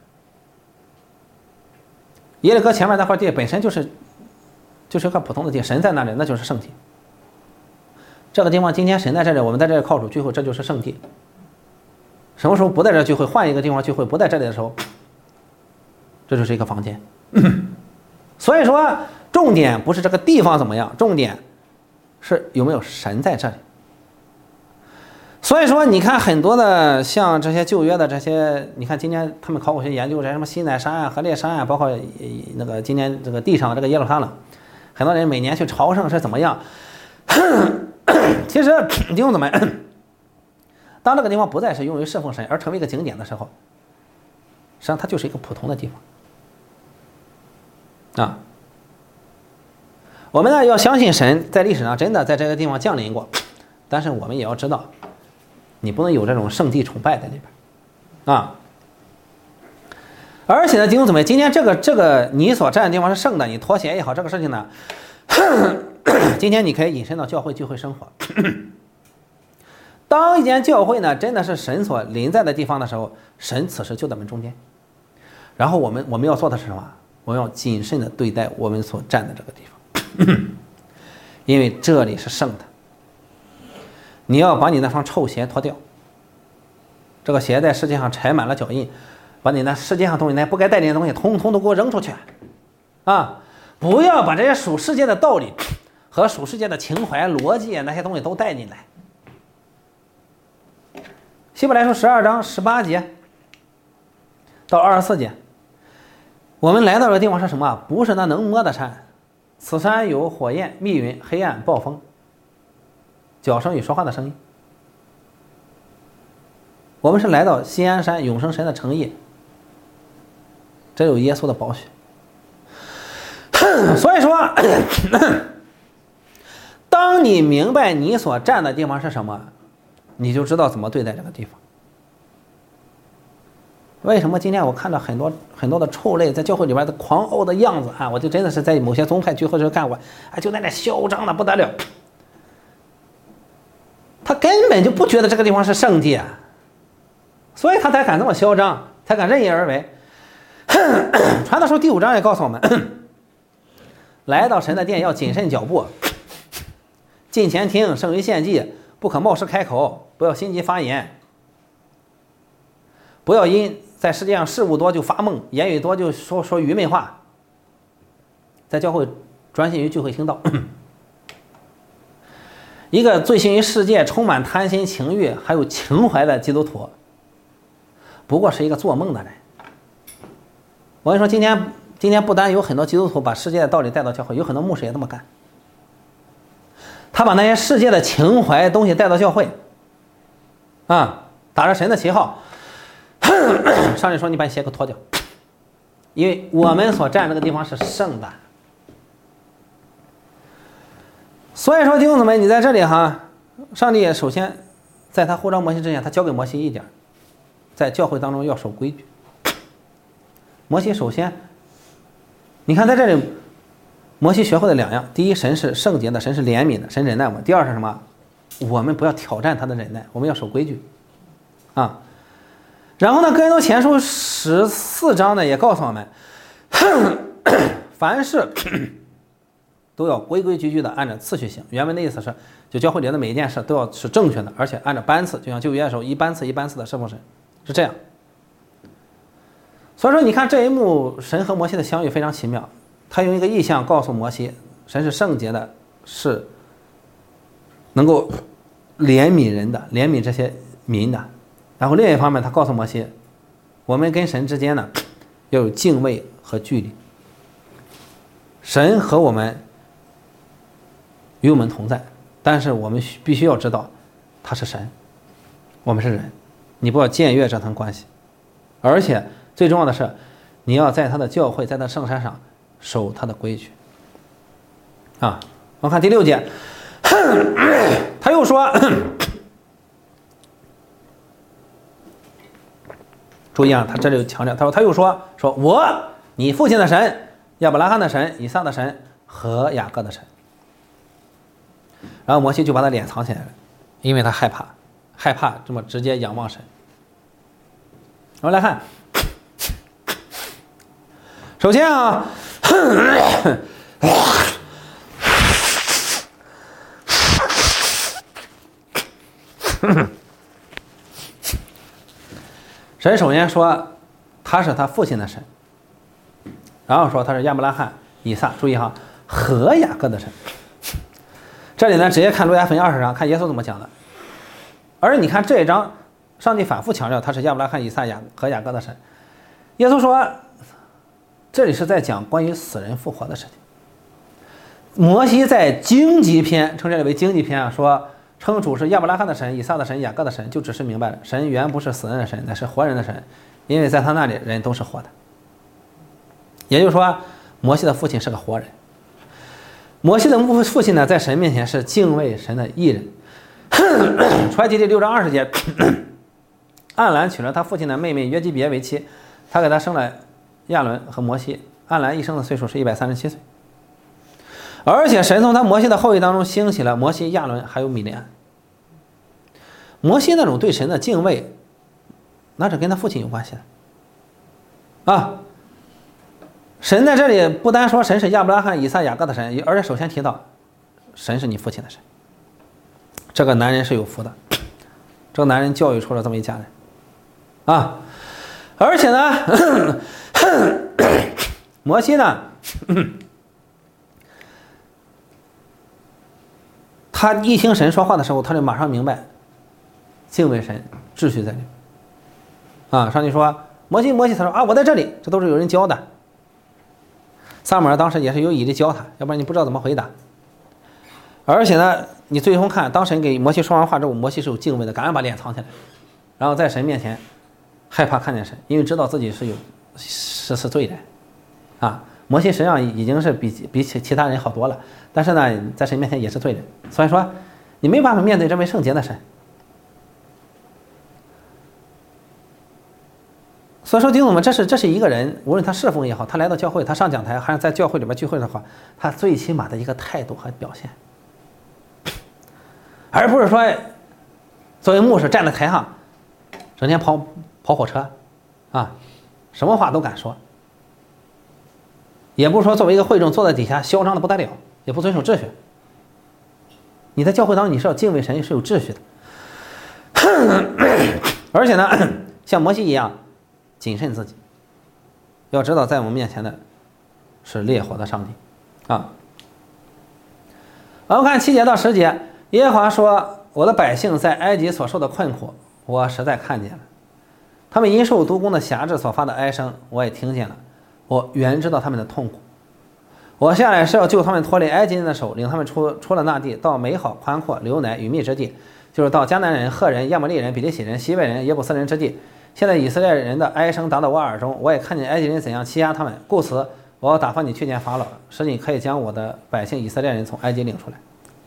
耶利哥前面那块地本身就是一个普通的地，神在那里那就是圣地。这个地方今天神在这里，我们在这里靠主聚会，这就是圣地。什么时候不在这聚会，换一个地方聚会，不在这里的时候，这就是一个房间。所以说重点不是这个地方怎么样，重点是有没有神在这里。所以说你看很多的像这些旧约的这些，你看今天他们考古学研究这什么西奈山啊、何烈山啊，包括那个今年这个地上的这个耶路撒冷，很多人每年去朝圣是怎么样？其实弟兄姊妹，当这个地方不再是用于侍奉神，而成为一个景点的时候，实际上它就是一个普通的地方啊。我们呢要相信神在历史上真的在这个地方降临过，但是我们也要知道，你不能有这种圣地崇拜在里边啊。而且呢，弟兄姊妹，今天这个你所站的地方是圣的，你脱鞋也好，这个事情呢，今天你可以引申到教会聚会生活。当一间教会呢真的是神所临在的地方的时候，神此时就在我们中间。 然后我们要做的是什么？我们要谨慎的对待我们所站的这个地方，因为这里是圣的。你要把你那双臭鞋脱掉，这个鞋在世界上踩满了脚印，把你那世界上东西，那不该带领的东西，通通都给我扔出去啊！不要把这些属世界的道理和属世界的情怀、逻辑那些东西都带进来。希伯来书12章18节到24节，我们来到的地方是什么？不是那能摸的山，此山有火焰、密云、黑暗、暴风、脚声与说话的声音。我们是来到锡安山永生神的城邑，这有耶稣的宝血。所以说，当你明白你所站的地方是什么，你就知道怎么对待这个地方。为什么今天我看到很多的臭类在教会里边的狂傲的样子啊？我就真的是在某些宗派聚会时候看过，就在那嚣张的不得了。他根本就不觉得这个地方是圣地啊，所以他才敢这么嚣张，才敢任意而为。传道书第5章也告诉我们，来到神的殿要谨慎脚步，近前听胜于献祭，不可冒失开口，不要心急发言，不要因在世界上事物多就发梦，言语多就说愚昧话。在教会专心于聚会听道。一个醉心于世界、充满贪心情欲还有情怀的基督徒，不过是一个做梦的人。我跟你说，今天不单有很多基督徒把世界的道理带到教会，有很多牧师也这么干。他把那些世界的情怀东西带到教会，打着神的旗号，上帝说你把你鞋给我脱掉，因为我们所站这个地方是圣的。所以说弟兄姊妹，你在这里上帝首先在他呼召摩西之前，他教给摩西一点，在教会当中要守规矩。摩西首先，你看在这里，摩西学会了2样：第一，神是圣洁的，神是怜悯的，神忍耐我们；第二是什么？我们不要挑战他的忍耐，我们要守规矩然后呢，哥林多前书14章呢也告诉我们，凡事都要规规矩矩的按照次序行。原文的意思是，就教会里的每一件事都要是正确的，而且按照班次，就像旧约的时候一班次一班次的侍奉神，是这样。所以说你看这一幕，神和摩西的相遇非常奇妙。他用一个意象告诉摩西，神是圣洁的，是能够怜悯人的，怜悯这些民的。然后另一方面，他告诉摩西，我们跟神之间呢要有敬畏和距离。神和我们与我们同在，但是我们必须要知道他是神，我们是人，你不要僭越这层关系。而且最重要的是，你要在他的教会，在他圣山上守他的规矩我看第6节，他又说，注意他这里强调，他又说我你父亲的神，亚伯拉罕的神，以撒的神和雅各的神。然后摩西就把他脸藏起来了，因为他害怕这么直接仰望神。我们来看，首先神首先说他是他父亲的神，然后说他是亚伯拉罕、以撒，注意和雅各的神。这里呢，直接看路加福音20章，看耶稣怎么讲的。而你看这一章，上帝反复强调他是亚伯拉罕、以撒和雅各的神。耶稣说，这里是在讲关于死人复活的事情。摩西在荆棘篇称这里为荆棘篇说称主是亚伯拉罕的神、以撒的神、雅各的神，就只是明白了神原不是死人的神，乃是活人的神，因为在他那里人都是活的。也就是说，摩西的父亲是个活人。摩西的父亲呢，在神面前是敬畏神的义人。出埃及记6章20节，暗兰娶了他父亲的妹妹约基别为妻，他给他生了亚伦和摩西。暗兰一生的岁数是137岁。而且神从他摩西的后裔当中兴起了摩西、亚伦还有米利暗。摩西那种对神的敬畏，那是跟他父亲有关系的。 啊。神在这里不单说神是亚伯拉罕、以撒、雅各的神，而且首先提到神是你父亲的神。这个男人是有福的，这个男人教育出了这么一家人啊。而且呢摩西呢他一听神说话的时候，他就马上明白敬畏神秩序在里啊。上帝说摩西，他说啊，我在这里，这都是有人教的。撒母耳当时也是有以利教他，要不然你不知道怎么回答。而且呢，你最终看，当神给摩西说完话之后，摩西是有敬畏的，赶快把脸藏起来，然后在神面前害怕看见神，因为知道自己是罪人啊。摩西实际上已经是比起其他人好多了，但是呢，在神面前也是罪人，所以说你没办法面对这位圣洁的神。所以说弟兄们，这是一个人，无论他侍奉也好，他来到教会，他上讲台还是在教会里边聚会的话，他最起码的一个态度和表现，而不是说作为牧师站在台上整天跑火车啊，什么话都敢说，也不是说作为一个会众坐在底下嚣张的不得了，也不遵守秩序。你在教会当中你是要敬畏神，是有秩序的而且呢像摩西一样谨慎自己，要知道在我们面前的是烈火的上帝啊。我们看7节到10节，耶和华说，我的百姓在埃及所受的困苦我实在看见了，他们因受督工的辖制所发的哀声我也听见了，我原知道他们的痛苦。我下来是要救他们脱离埃及人的手，领他们出了那地，到美好宽阔流奶与蜜之地，就是到迦南人、赫人、亚摩利人、比利洗人、西魏人、耶布斯人之地。现在以色列人的哀声达到我耳中，我也看见埃及人怎样欺压他们，故此我要打发你去见法老，使你可以将我的百姓以色列人从埃及领出来。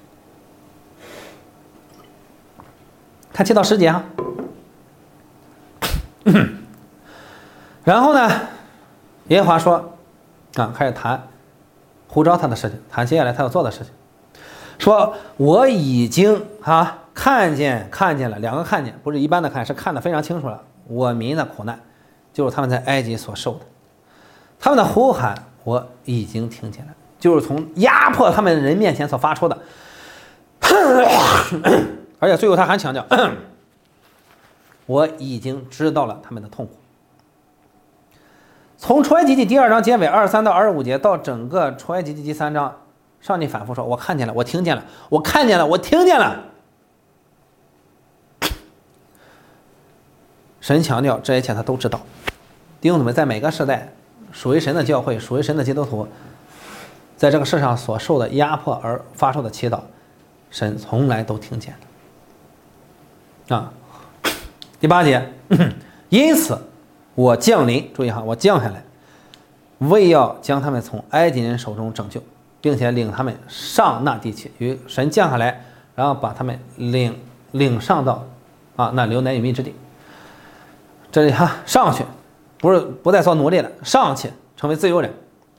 看7到10节哈。然后呢，耶和华说啊，开始谈呼召他的事情，谈接下来他要做的事情，说我已经看见了，两个看见，不是一般的看，是看得非常清楚了。我民的苦难就是他们在埃及所受的，他们的呼喊我已经听见了，就是从压迫他们人面前所发出的而且最后他还强调我已经知道了他们的痛苦。从出埃及记第2章结尾23到25节到整个出埃及记第3章，上帝反复说我看见了，我听见了，我看见了，我听见了。神强调这一切他都知道。弟兄姊妹，在每个时代属于神的教会，属于神的基督徒，在这个世上所受的压迫而发出的祈祷，神从来都听见啊。第8节因此我降临，注意哈，我降下来，为要将他们从埃及人手中拯救，并且领他们上那地去。与神降下来，然后把他们领上到那流奶与蜜之地。这里上去，不再做奴隶了，上去成为自由人，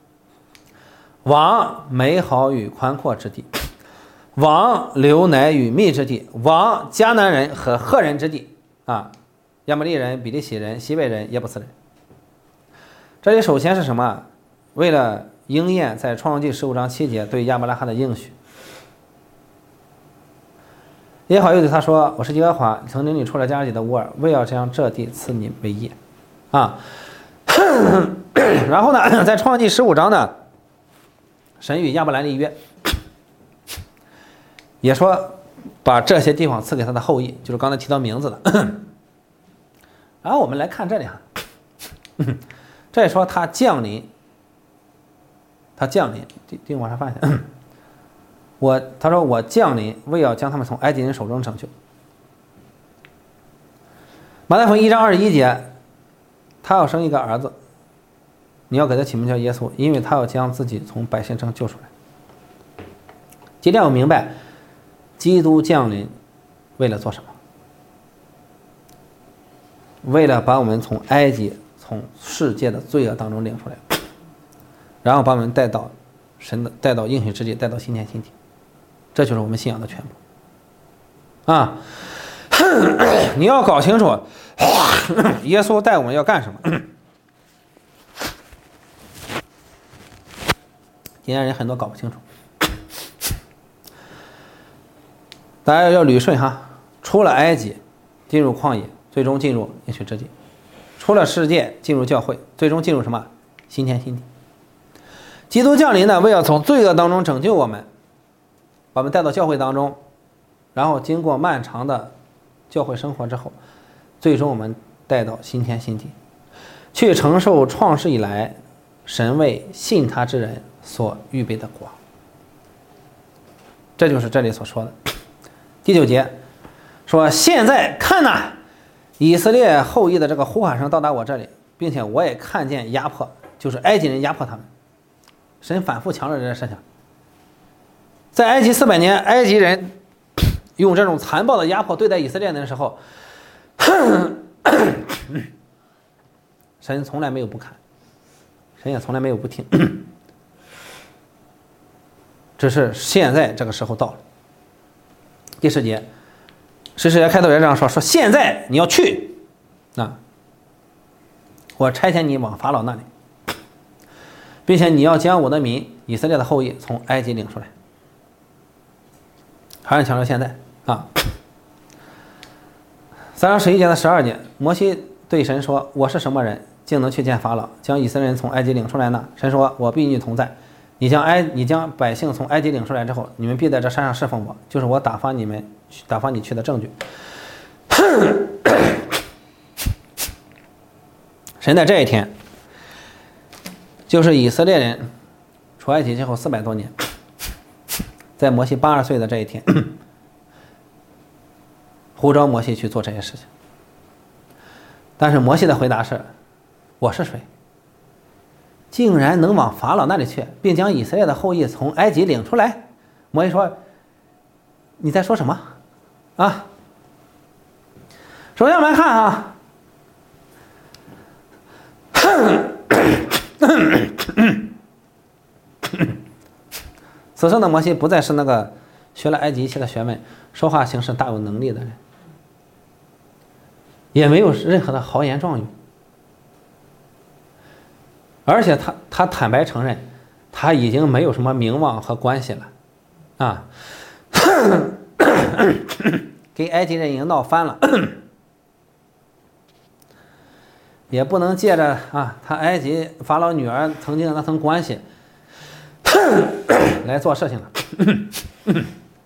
往美好与宽阔之地，往流奶与蜜之地，往迦南人和赫人之地亚摩利人、比利洗人、西魏人、耶布斯人。这里首先是什么？为了应验在创世纪15章7节对亚伯拉罕的应许。耶和华又对他说，我是耶和华，曾领你出了家里的乌尔，为要将这地赐你为业然后呢，在创世纪15章呢，神与亚伯兰立约，也说把这些地方赐给他的后裔，就是刚才提到名字的然后我们来看这里这里说他降临，弟往上翻一下他说我降临，为要将他们从埃及人手中拯救。马太福音1章21节，他要生一个儿子，你要给他起名叫耶稣，因为他要将自己从百姓中救出来。今天我明白基督降临为了做什么，为了把我们从埃及、从世界的罪恶当中领出来，然后把我们带到带到应许之地，带到新天新地。这就是我们信仰的全部你要搞清楚耶稣带我们要干什么今天人很多搞不清楚。大家要捋顺哈，出了埃及，进入旷野，最终进入应许之地；出了世界，进入教会，最终进入什么？新天新地。基督降临呢，为要从罪恶当中拯救我们，把我们带到教会当中，然后经过漫长的教会生活之后，最终我们带到新天新地，去承受创世以来神为信他之人所预备的国。这就是这里所说的。第9节说，现在看哪，以色列后裔的这个呼喊声到达我这里，并且我也看见压迫，就是埃及人压迫他们。神反复强调这件事情。在埃及400年，埃及人用这种残暴的压迫对待以色列人的时候，神从来没有不看，神也从来没有不听，只是现在这个时候到了。第10节，10节开头也这样说，现在你要去，我差遣你往法老那里，并且你要将我的民以色列的后裔从埃及领出来。还是强调现在3章11节的12节，摩西对神说，我是什么人，竟能去见法老，将以色列人从埃及领出来呢？神说，我必与你同在，你将百姓从埃及领出来之后，你们必在这山上侍奉我，就是我打发你去的证据。神在这一天，就是以色列人出埃及之后400多年，在摩西80岁的这一天，呼召摩西去做这些事情。但是摩西的回答是，我是谁，竟然能往法老那里去，并将以色列的后裔从埃及领出来？摩西说，你在说什么首先我们来看此时的摩西不再是那个学了埃及一切的学问，说话行事大有能力的人，也没有任何的豪言壮语，而且他坦白承认，他已经没有什么名望和关系了给埃及人已经闹翻了，也不能借着他埃及法老女儿曾经的那层关系来做事情了。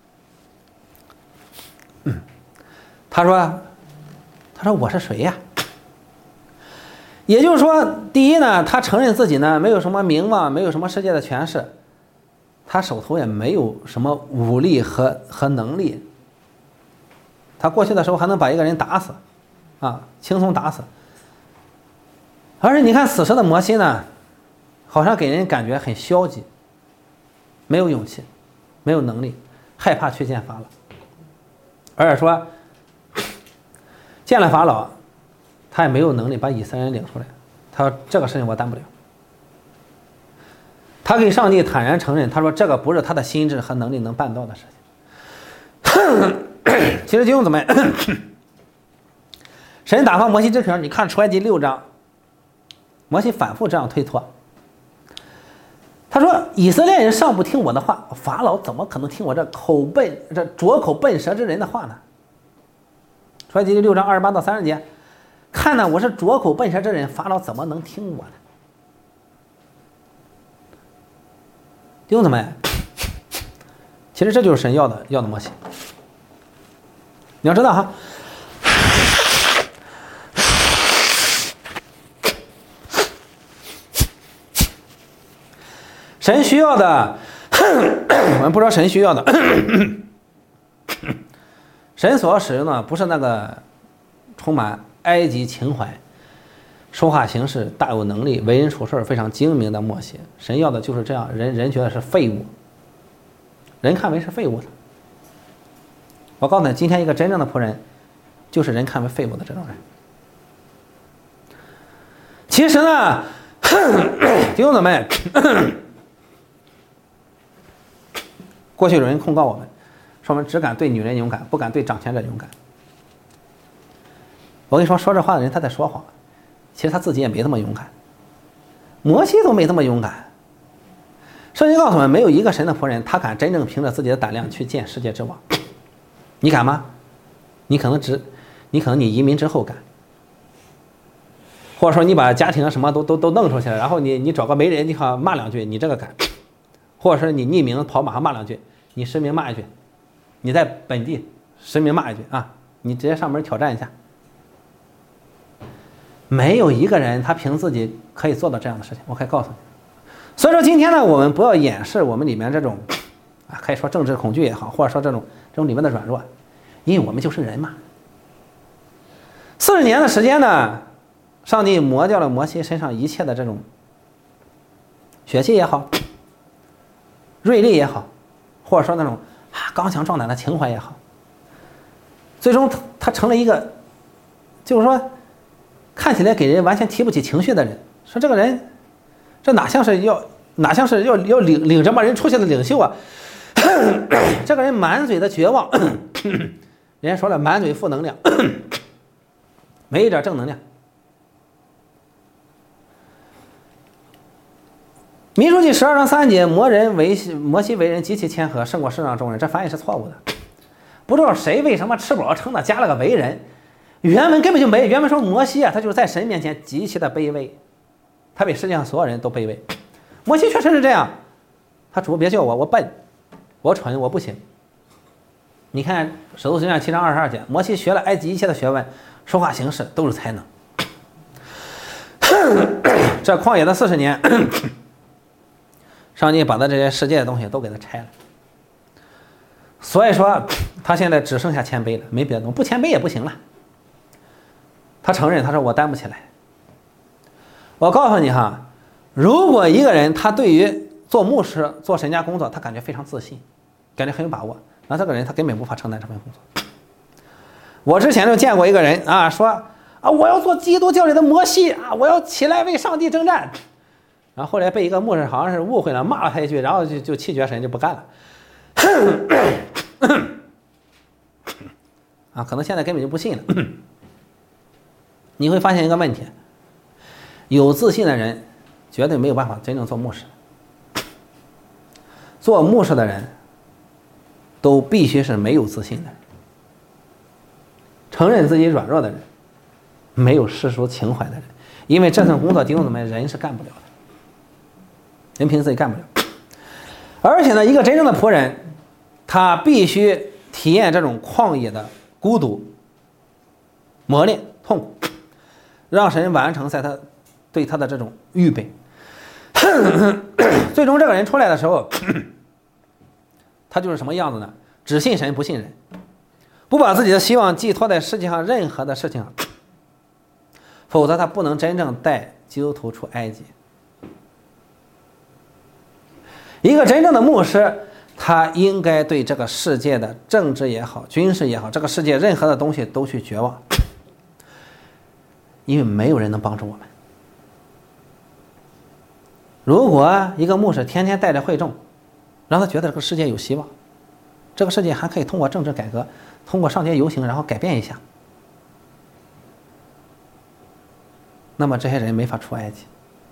他说我是谁呀？也就是说，第一呢，他承认自己呢没有什么名望，没有什么世界的权势，他手头也没有什么武力和能力。他过去的时候还能把一个人打死轻松打死。而且你看此时的摩西呢，好像给人感觉很消极，没有勇气，没有能力，害怕去见法老，而且说见了法老，他也没有能力把以色列人领出来。他说这个事情我担不了。他给上帝坦然承认，他说这个不是他的心智和能力能办到的事情。其实弟兄姊妹，神打发摩西之前，你看出埃及6章，摩西反复这样推脱。他说以色列人尚不听我的话，法老怎么可能听我这拙口笨舌之人的话呢？出埃及6章28到30节，看呢，我是拙口笨舌之人，法老怎么能听我呢？弟兄姊妹，其实这就是神要的摩西。你要知道神需要的我们不知道神需要的神所要使用的不是那个充满埃及情怀、说话行事大有能力、为人处事非常精明的摩西。神要的就是这样，人觉得是废物，人看为是废物的。我告诉你，今天一个真正的仆人就是人看为废物的这种人。其实呢，弟兄姊妹，过去有人控告我们，说我们只敢对女人勇敢，不敢对掌权者勇敢。我跟你说这话的人他在说谎，其实他自己也没这么勇敢，摩西都没这么勇敢。 圣经告诉我们，没有一个神的仆人，他敢真正凭着自己的胆量去见世界之王。你敢吗？你可能你移民之后敢，或者说你把家庭什么都弄出去了，然后你找个没人地方骂两句，你这个敢，或者说你匿名跑马上骂两句，你实名骂一句，你在本地实名骂一句啊，你直接上门挑战一下。没有一个人他凭自己可以做到这样的事情，我可以告诉你。所以说今天呢，我们不要掩饰我们里面这种可以说政治恐惧也好，或者说这种里面的软弱，因为我们就是人嘛。40年的时间呢，上帝磨掉了摩西身上一切的这种血气也好，锐利也好，或者说那种刚强壮胆的情怀也好，最终他成了一个就是说看起来给人完全提不起情绪的人。说这个人这哪像是要领这帮人出去的领袖啊这个人满嘴的绝望人家说了，满嘴负能量没一点正能量。民数记12章3节，摩西为人极其谦和，胜过世上众人，这翻译是错误的。不知道谁为什么吃饱撑的加了个为人，原文根本就没，原文说摩西他就是在神面前极其的卑微，他比世界上所有人都卑微。摩西确实是这样，他主别叫我笨，我蠢，我不行。你看使徒行传7章22节，摩西学了埃及一切的学问，说话行事都是才能。这旷野的40年上帝把他这些世界的东西都给他拆了，所以说他现在只剩下谦卑了，没别的东西，不谦卑也不行了。他承认，他说我担不起来。我告诉你哈，如果一个人他对于做牧师做神家工作他感觉非常自信，感觉很有把握，那这个人他根本无法承担这份工作。我之前就见过一个人说我要做基督教里的摩西我要起来为上帝征战，然后后来被一个牧师好像是误会了，骂了他一句，然后就气绝神，就不干了可能现在根本就不信了你会发现一个问题，有自信的人绝对没有办法真正做牧师，做牧师的人都必须是没有自信的人，承认自己软弱的人，没有世俗情怀的人，因为这份工作弟兄姊妹人是干不了的，人凭自己干不了。而且呢，一个真正的仆人他必须体验这种旷野的孤独、磨练、痛苦，让神完成在他对他的这种预备最终这个人出来的时候他就是什么样子呢？只信神不信人，不把自己的希望寄托在世界上任何的事情上，否则他不能真正带基督徒出埃及。一个真正的牧师，他应该对这个世界的政治也好，军事也好，这个世界任何的东西都去绝望，因为没有人能帮助我们。如果一个牧师天天带着会众，让他觉得这个世界有希望，这个世界还可以通过政治改革，通过上街游行然后改变一下，那么这些人没法出埃及。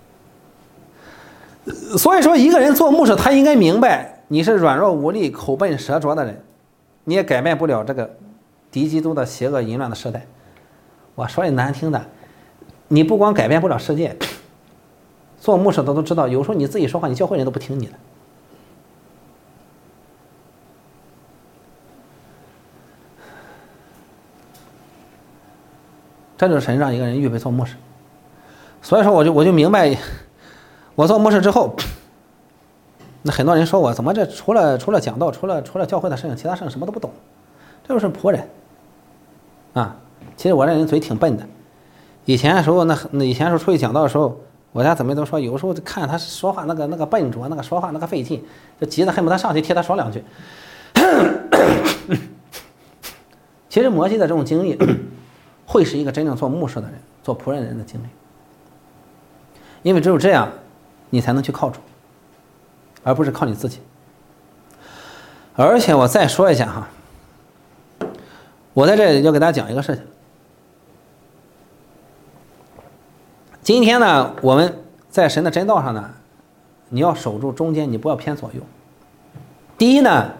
所以说一个人做牧师，他应该明白，你是软弱无力、口笨舌拙的人，你也改变不了这个敌基督的邪恶淫乱的时代。我说句难听的，你不光改变不了世界，做牧师的都知道，有时候你自己说话，你教会人都不听你的。这就是神让一个人预备做牧师。所以说我就明白，我做牧师之后，那很多人说我怎么这除了讲道，除了教会的事情，其他事情什么都不懂，这就是仆人其实我这人嘴挺笨的，以前的时候以前时候出去讲道的时候，我家怎么都说，有时候看他说话那个笨拙，那个说话那个费劲，就急得恨不得上去替他说两句其实摩西的这种经历会是一个真正做牧师的人、做仆人的人的经历，因为只有这样你才能去靠主，而不是靠你自己。而且我再说一下哈，我在这里要给大家讲一个事情。今天呢，我们在神的真道上呢， 你要守住中间，你不要偏左右。第一呢，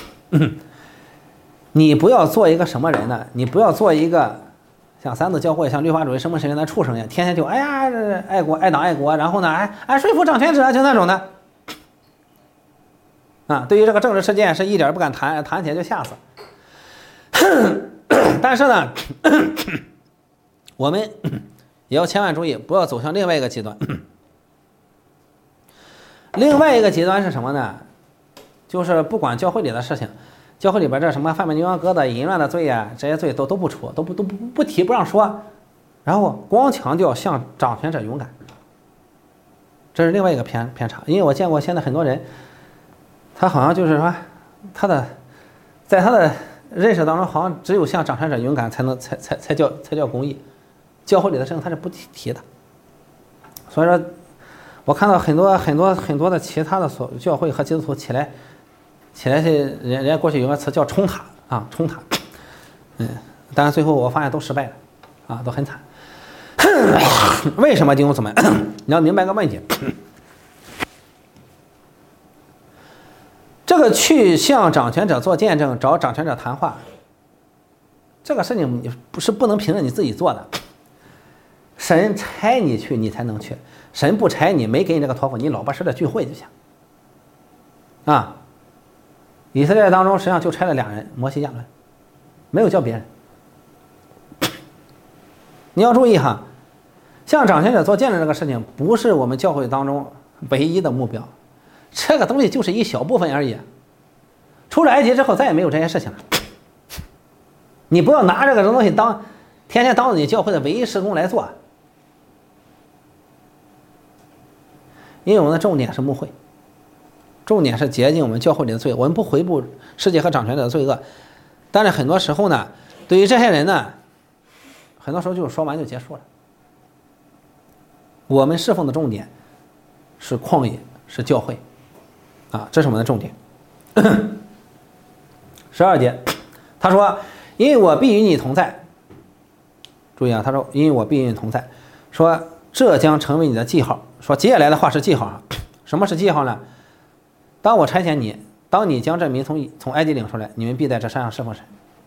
你不要做一个什么人呢？你不要做一个像三自教会、像律法主义什么神的畜生一样，天天就哎呀爱国爱党爱国，然后呢哎说服掌权者就那种的。啊，对于这个政治事件是一点不敢谈起来就吓死。但是呢，我们也要千万注意，不要走向另外一个极端。另外一个极端是什么呢？就是不管教会里的事情，教会里边这什么贩卖牛羊鸽子、淫乱的罪啊，这些罪都不出，都不提，不让说，然后光强调向掌权者勇敢，这是另外一个偏差。因为我见过现在很多人，他好像就是说，在他的认识当中，好像只有向掌权者勇敢才叫公义，教会里的事情他是不提的。所以说，我看到很多的其他的教会和基督徒起来是人家过去有个词叫冲塔啊，冲塔，但是最后我发现都失败了，啊，都很惨。为什么弟兄姊妹？你要明白个问题，这个去向掌权者做见证，找掌权者谈话，这个事情你不能凭着你自己做的。神差你去，你才能去；神不差你，没给你这个托付，你老巴实的聚会就行。啊，以色列当中实际上就差了2人，摩西亚伦，没有叫别人。你要注意哈，向掌权者做见证这个事情，不是我们教会当中唯一的目标，这个东西就是一小部分而已。出了埃及之后，再也没有这些事情了。你不要拿这个东西天天当着你教会的唯一事工来做。因为我们的重点是牧会，重点是洁净我们教会里的罪，我们不回顾世界和掌权者的罪恶。但是很多时候呢，对于这些人呢，很多时候就是说完就结束了。我们侍奉的重点是旷野，是教会，啊，这是我们的重点。12节，他说：“因为我必与你同在。”注意啊，他说：“因为我必与你同在。”说这将成为你的记号。说接下来的话是记号，什么是记号呢？当我差遣你，当你将这民从埃及领出来，你们必在这山上侍奉神。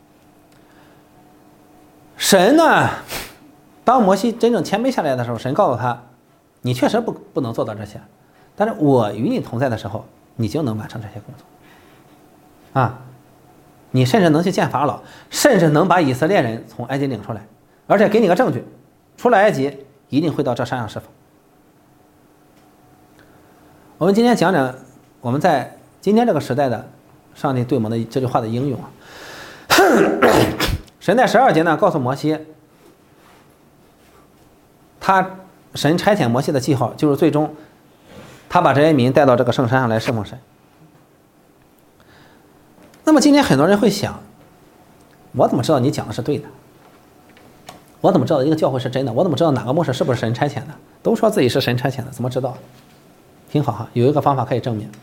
神呢，当摩西真正谦卑下来的时候，神告诉他，你确实不能做到这些，但是我与你同在的时候，你就能完成这些工作。啊，你甚至能去见法老，甚至能把以色列人从埃及领出来，而且给你个证据，出了埃及一定会到这山上侍奉。我们今天讲讲我们在今天这个时代的上帝对我们的这句话的应用啊。神在12节呢告诉摩西，神差遣摩西的记号就是最终他把这些民带到这个圣山上来侍奉神。那么今天很多人会想，我怎么知道你讲的是对的？我怎么知道一个教会是真的？我怎么知道哪个牧师是不是神差遣的？都说自己是神差遣的，怎么知道？挺好哈，有一个方法可以证明，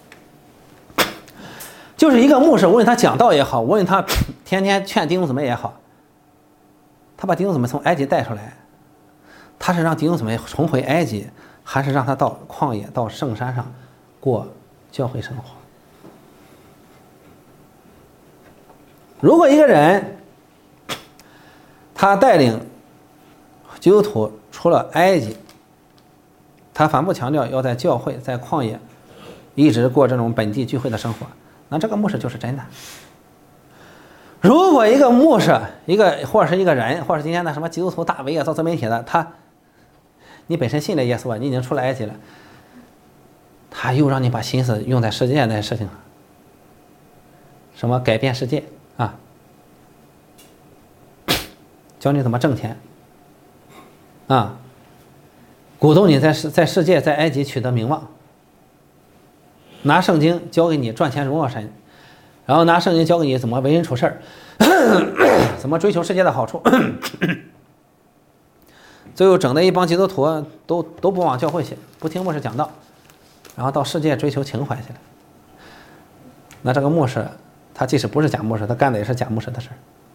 就是一个牧师，无论他讲道也好，无论他天天劝弟兄姊妹也好，他把弟兄姊妹从埃及带出来，他是让弟兄姊妹重回埃及，还是让他到旷野到圣山上过教会生活？如果一个人他带领基督徒出了埃及，他反复强调要在教会在旷野一直过这种本地聚会的生活，那这个牧师就是真的。如果一个牧师或者是一个人，或者是今天的什么基督徒大 V 啊做自媒体的，你本身信了耶稣啊，你已经出了埃及了，他又让你把心思用在世界那些事情上，什么改变世界啊，教你怎么挣钱啊，鼓动你在世界在埃及取得名望，拿圣经教给你赚钱荣耀神，然后拿圣经教给你怎么为人处事，怎么追求世界的好处，最后整的一帮基督徒都不往教会去，不听牧师讲道，然后到世界追求情怀去了。那这个牧师他即使不是假牧师，他干的也是假牧师的事。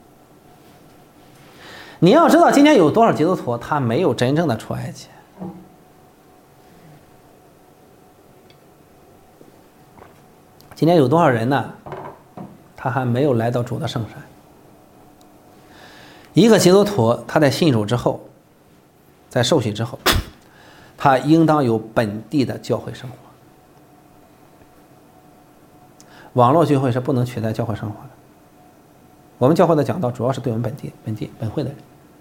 你要知道今天有多少基督徒他没有真正的出埃及， 今天有多少人呢？他还没有来到主的圣山。一个基督徒，他在信主之后，在受洗之后，他应当有本地的教会生活。网络聚会是不能取代教会生活的。我们教会的讲道主要是对我们本会的人。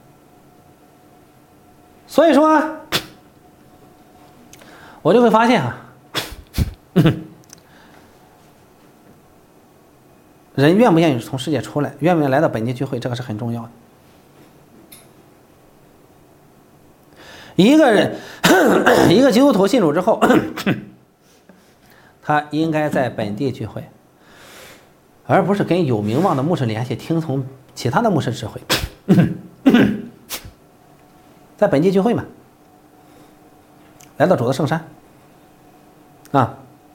所以说，我就会发现人愿不愿意从世界出来，愿不愿意来到本地聚会，这个是很重要的。一个基督徒信主之后，他应该在本地聚会，而不是跟有名望的牧师联系，听从其他的牧师指挥。在本地聚会嘛，来到主的圣山啊。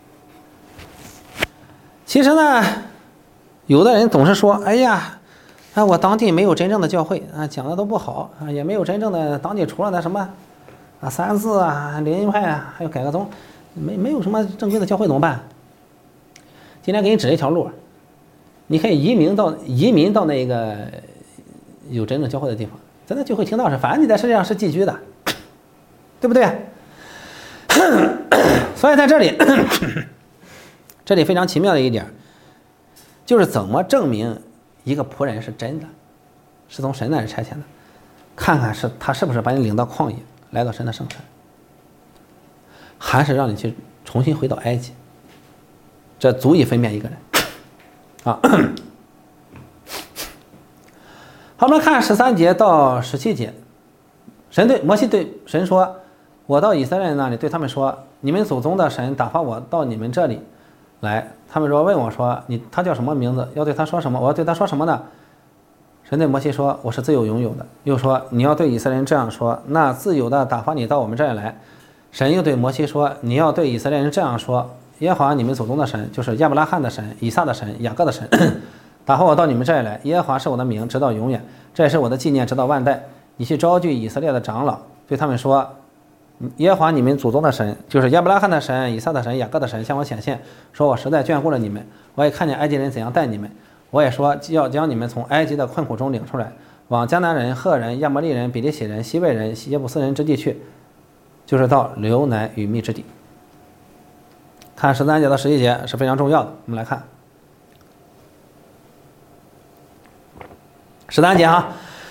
其实呢，有的人总是说：“哎呀，我当地没有真正的教会啊，讲的都不好啊，也没有真正的当地除了那什么三自灵恩派还有改革宗，没有什么正规的教会，怎么办？”今天给你指一条路，你可以移民到那个有真正教会的地方，在那聚会听到是，反正你在世界上是寄居的，对不对？所以在这里非常奇妙的一点，就是怎么证明一个仆人是真的，是从神那里差遣的，看看他是不是把你领到旷野，来到神的圣山，还是让你去重新回到埃及，这足以分辨一个人啊。好，我们看13节到17节，摩西对神说：“我到以色列人那里，对他们说，你们祖宗的神打发我到你们这里来。他们问我说，他叫什么名字？要对他说什么？我要对他说什么呢？”神对摩西说：“我是自由拥有的。”又说：“你要对以色列人这样说，那自由的打发你到我们这里来。”神又对摩西说：“你要对以色列人这样说，耶和华你们祖宗的神，就是亚伯拉罕的神、以撒的神、雅各的神，打发我到你们这里来。耶和华是我的名，直到永远，这也是我的纪念，直到万代。你去招聚以色列的长老，对他们说，耶和华你们祖宗的神，就是亚伯拉罕的神、以撒的神、雅各的神，向我显现，说我实在眷顾了你们，我也看见埃及人怎样待你们，我也说要将你们从埃及的困苦中领出来，往迦南人、赫人、亚摩利人、比利洗人、西魏人、耶布斯人之地去，就是到流奶与蜜之地。”看13节到11节是非常重要的。我们来看13节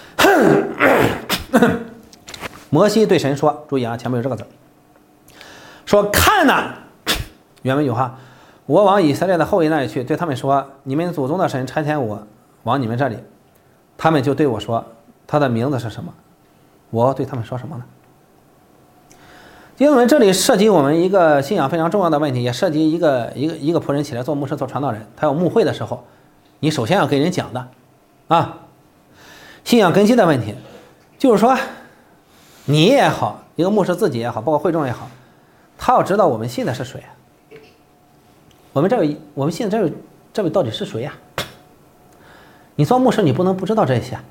摩西对神说，注意前面有这个字，说看哪，原文有我往以色列的后裔那里去，对他们说，你们祖宗的神差遣我往你们这里。他们就对我说，他的名字是什么？我对他们说什么呢？因为这里涉及我们一个信仰非常重要的问题，也涉及一个仆人起来做牧师、做传道人，他要牧会的时候，你首先要给人讲的信仰根基的问题，就是说你也好，一个牧师自己也好，包括会众也好，他要知道我们信的是谁，我们信的这位到底是谁呀？你做牧师你不能不知道这些，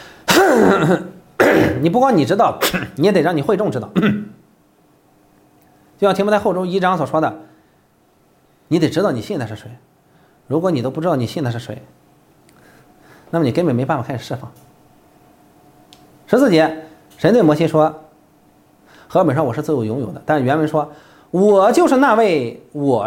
你不光你知道，你也得让你会众知道。就像提摩太后书1章所说的，你得知道你信的是谁。如果你都不知道你信的是谁，那么你根本没办法开始释放。14节，神对摩西说，和合本说我是自由拥有的，但是原文说，我就是那位我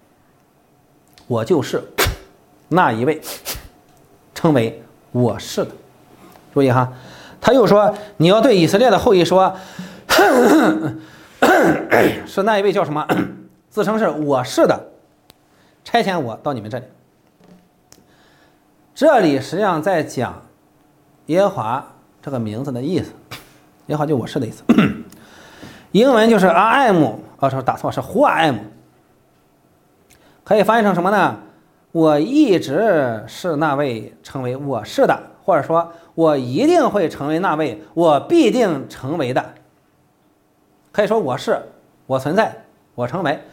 就是那一位称为我是的。注意他又说，你要对以色列的后裔说，是那一位叫什么，自称是我是的，差遣我到你们这里。这里实际上在讲耶和华这个名字的意思，耶和华就我是的意思。英文就是 RM， 打错，是胡 RM， 可以翻译成什么呢？我一直是那位成为我是的，或者说我一定会成为那位我必定成为的。可以说我是，我存在，我成为。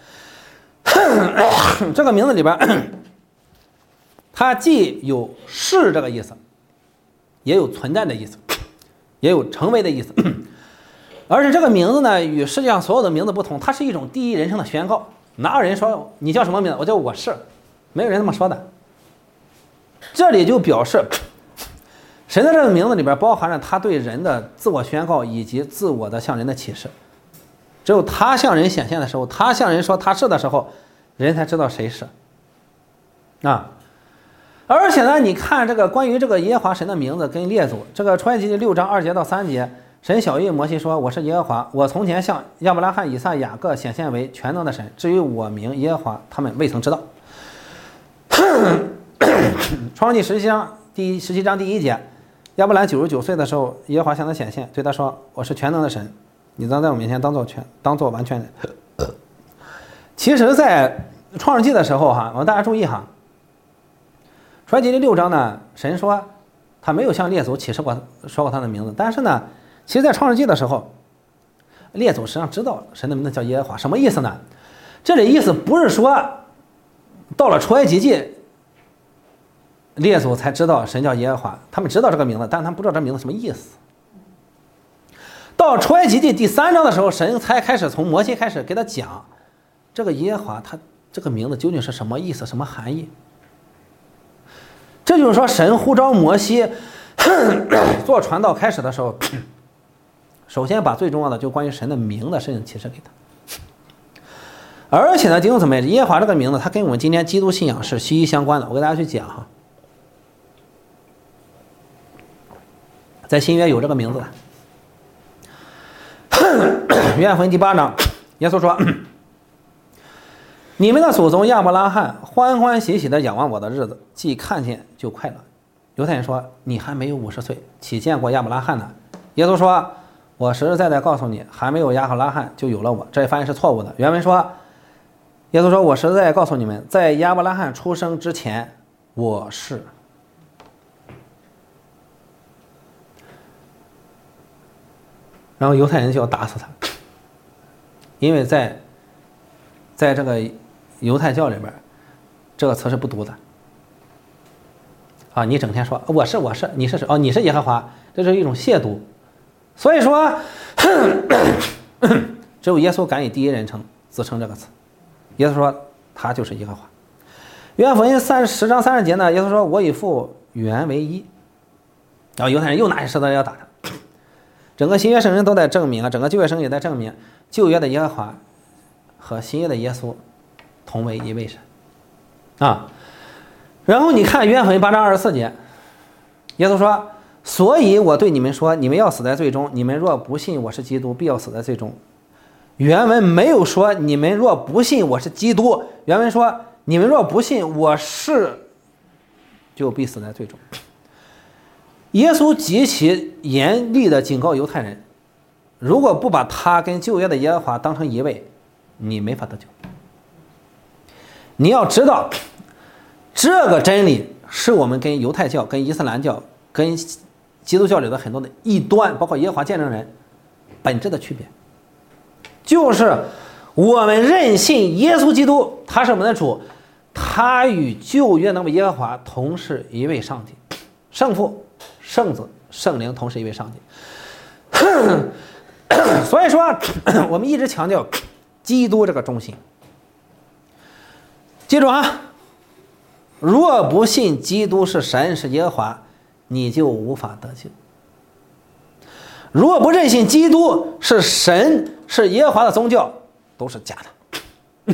这个名字里边，它既有是这个意思，也有存在的意思，也有成为的意思。而且这个名字呢，与世界上所有的名字不同，它是一种第一人称的宣告。哪有人说你叫什么名字？我叫我是， 没有人这么说的。这里就表示神的这个名字里边包含着他对人的自我宣告以及自我的向人的启示。只有他向人显现的时候，他向人说他是的时候，人才知道谁是啊。而且呢，你看这个关于这个耶和华神的名字跟列祖，这个出埃及记6章2节到3节，神晓谕摩西说：“我是耶和华，我从前向亚伯拉罕、以撒、雅各显现为全能的神。至于我名耶和华，他们未曾知道。”创世纪17章第1节，亚伯兰99岁的时候，耶和华向他显现，对他说：“我是全能的神，你当在我面前当做完全人。”其实，在创世纪的时候哈，大家注意哈，出埃及记6章呢，神说他没有向列祖启示过说过他的名字，但是呢，其实在创世纪的时候，列祖实际上知道神的名字叫耶和华。什么意思呢？这里意思不是说到了出埃及记列祖才知道神叫耶和华，他们知道这个名字，但他们不知道这名字什么意思。到出埃及记第3章的时候，神才开始从摩西开始给他讲这个耶和华他这个名字究竟是什么意思，什么含义。这就是说，神呼召摩西做传道开始的时候，首先把最重要的就关于神的名的事情启示给他。而且呢，弟兄姊妹，耶和华这个名字它跟我们今天基督信仰是息息相关的。我给大家去讲哈，在新约有这个名字的。约翰福音第8章，耶稣说：“你们的祖宗亚伯拉罕欢欢喜喜地仰望我的日子，既看见就快乐。”犹太人说：“你还没有50岁，岂见过亚伯拉罕呢？”耶稣说：“我实实在在告诉你，还没有亚伯拉罕就有了我。”这一翻译是错误的。原文说，耶稣说：“我实实在在告诉你们，在亚伯拉罕出生之前，我是。”然后犹太人就要打死他，因为在这个犹太教里边，这个词是不读的啊！你整天说我是，你是谁？哦，你是耶和华，这是一种亵渎。所以说，只有耶稣敢以第一人称自称这个词。耶稣说他就是耶和华。约翰福音10章30节呢，耶稣说：“我与父原为一。”然后犹太人又拿起石头要打他。整个新约圣经都在证明啊，整个旧约圣经也在证明，旧约的耶和华和新约的耶稣同为一位神啊。然后你看约翰福音8章24节，耶稣说：“所以我对你们说，你们要死在罪中，你们若不信我是基督，必要死在罪中。”原文没有说你们若不信我是基督，原文说你们若不信我是，就必死在罪中。耶稣极其严厉地警告犹太人，如果不把他跟旧约的耶和华当成一位，你没法得救。你要知道，这个真理是我们跟犹太教、跟伊斯兰教、跟基督教里的很多的异端，包括耶和华见证人本质的区别，就是我们认信耶稣基督他是我们的主，他与旧约那位耶和华同是一位上帝，圣父、圣子、圣灵同是一位上帝。所以说我们一直强调基督这个中心。记住啊，若不信基督是神是耶和华，你就无法得救。如果不认信基督是神是耶和华的宗教，都是假的。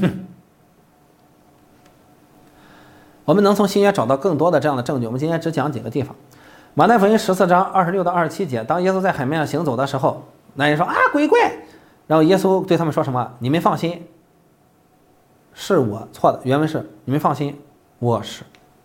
我们能从新约找到更多的这样的证据，我们今天只讲几个地方。马太福音14章26到27节，当耶稣在海面上行走的时候，那人说啊鬼怪，然后耶稣对他们说什么？你们放心，是我错的。原文是你们放心，我是。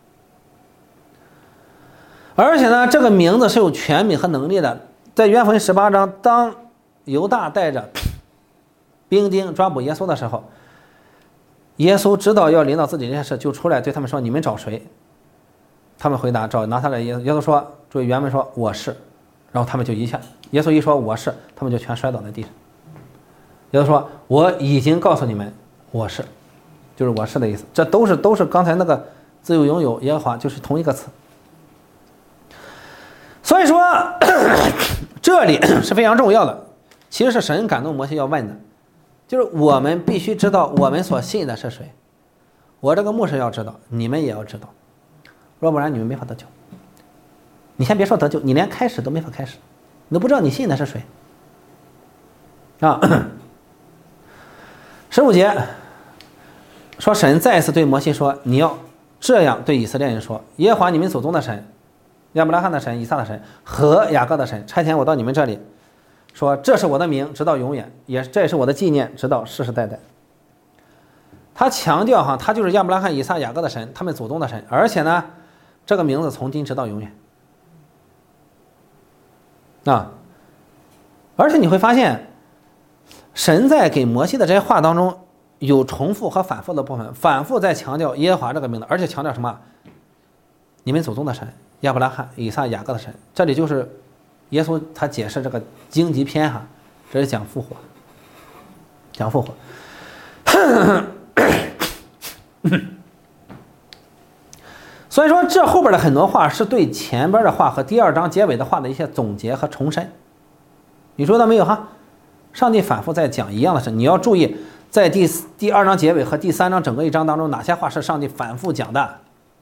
而且呢，这个名字是有权柄和能力的。在约翰福音18章，当犹大带着兵丁抓捕耶稣的时候，耶稣知道要临到自己这件事，就出来对他们说：“你们找谁？”他们回答：“找拿撒勒耶稣。”耶稣说：“注意原文说我是。”然后他们就一下，耶稣一说我是，他们就全摔倒在地上。耶稣说：“我已经告诉你们，我是，就是我是的意思。”这都是刚才那个自由拥有耶和华就是同一个词。所以说这里是非常重要的，其实是神感动摩西要问的，就是我们必须知道我们所信的是谁， 我这个牧师要知道，你们也要知道，要不然你们没法得救。你先别说得救，你连开始都没法开始，你都不知道你信的是谁啊。15节说，神再次对摩西说，你要这样对以色列人说，耶和华你们祖宗的神，亚伯拉罕的神，以撒的神和雅各的神差遣我到你们这里，说这是我的名直到永远，这也是我的纪念直到世世代代。他强调他就是亚伯拉罕、以撒、雅各的神，他们祖宗的神，而且呢这个名字从今直到永远啊。而且你会发现神在给摩西的这些话当中有重复和反复的部分，反复在强调耶和华这个名字，而且强调什么？你们祖宗的神，亚伯拉罕、以撒、雅各的神。这里就是耶稣他解释这个荆棘篇这是讲复活，讲复活。所以说这后边的很多话是对前边的话和第2章结尾的话的一些总结和重申。你说到没有上帝反复在讲一样的事，你要注意在第2章结尾和第3章整个一章当中，哪些话是上帝反复讲的？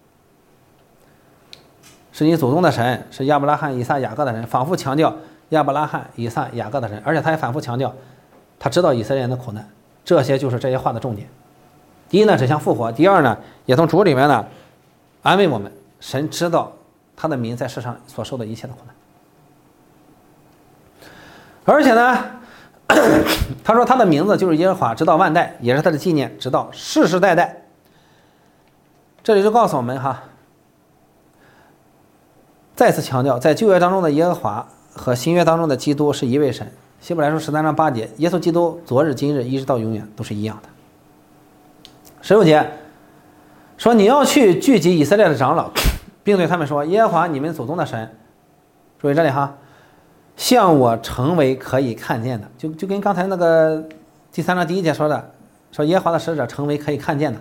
是你祖宗的神，是亚伯拉罕、以撒、雅各的神，反复强调亚伯拉罕、以撒、雅各的神，而且他也反复强调他知道以色列人的苦难。这些就是这些话的重点。第一呢，指向复活；第二呢，也从主里面呢安慰我们，神知道他的民在世上所受的一切的苦难。而且呢，他说他的名字就是耶和华，直到万代，也是他的纪念，直到世世代代。这里就告诉我们再次强调，在旧约当中的耶和华和新约当中的基督是一位神。希伯来书13章8节，耶稣基督昨日今日一直到永远都是一样的。16节说，你要去聚集以色列的长老，并对他们说，耶和华你们祖宗的神，注意这里像我成为可以看见的，就跟刚才那个第3章第1节说的，说耶和华的使者成为可以看见的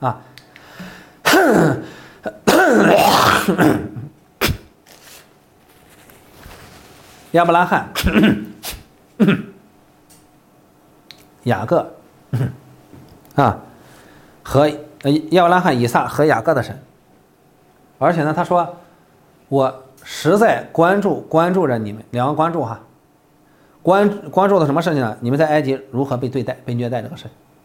亚伯拉罕、雅各和亚伯拉罕、以撒和雅各的神。而且呢，他说我实在关注着你们，两个关注关注的什么事情呢？你们在埃及如何被对待、被虐待这个事。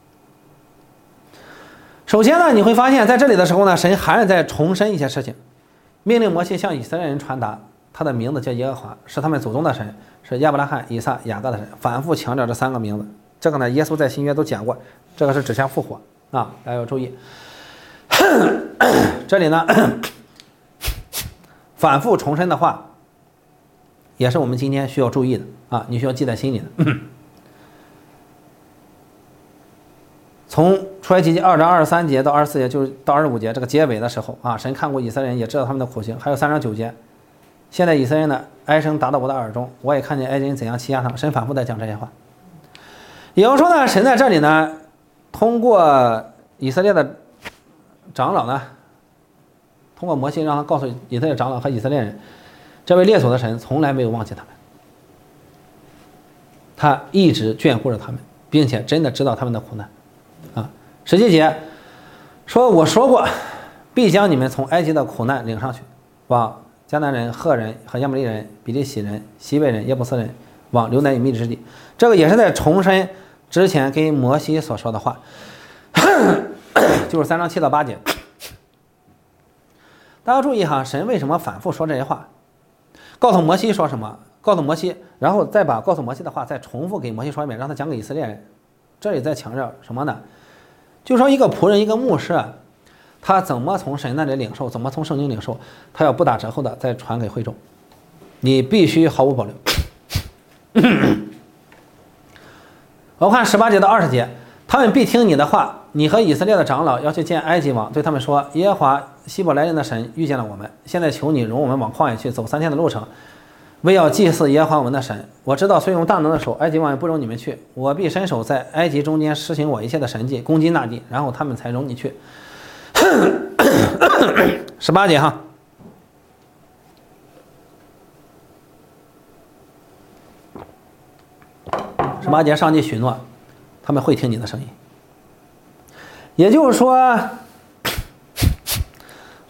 首先呢，你会发现在这里的时候呢，神还是在重申一些事情，命令摩西向以色列人传达他的名字叫耶和华，是他们祖宗的神，是亚伯拉罕、以撒、雅各的神，反复强调这3个名字。这个呢，耶稣在新约都讲过，这个是指向复活大家要注意。这里呢，反复重申的话，也是我们今天需要注意的你需要记在心里的。从出埃及记2章23节到24节，就是到25节这个结尾的时候神看过以色列人，也知道他们的苦情。还有3章9节，现在以色列人的哀声达到我的耳中，我也看见埃及人怎样欺压他们。神反复在讲这些话。也就是说呢，神在这里呢，通过以色列的长老呢，通过摩西让他告诉以色列长老和以色列人，这位列祖的神从来没有忘记他们，他一直眷顾着他们，并且真的知道他们的苦难17节说，我说过必将你们从埃及的苦难领上去，往迦南人、赫人和亚摩利人、比利洗人、西魏人、耶布斯人，往流奶与蜜之地。这个也是在重申之前跟摩西所说的话，就是3章7到8节。大家注意神为什么反复说这些话？告诉摩西说什么？告诉摩西，然后再把告诉摩西的话再重复给摩西说一遍，让他讲给以色列人。这里在强调什么呢？就说一个仆人、一个牧师他怎么从神那里领受，怎么从圣经领受，他要不打折扣的再传给会众，你必须毫无保留。我看18节到20节，他们必听你的话，你和以色列的长老要去见埃及王，对他们说，耶和华希伯来人的神遇见了我们，现在求你容我们往旷野去，走3天的路程，为要祭祀耶和华我们的神。我知道虽用大能的手，埃及王也不容你们去，我必伸手在埃及中间施行我一切的神迹，攻击那地，然后他们才容你去。18节18节上帝许诺他们会听你的声音。也就是说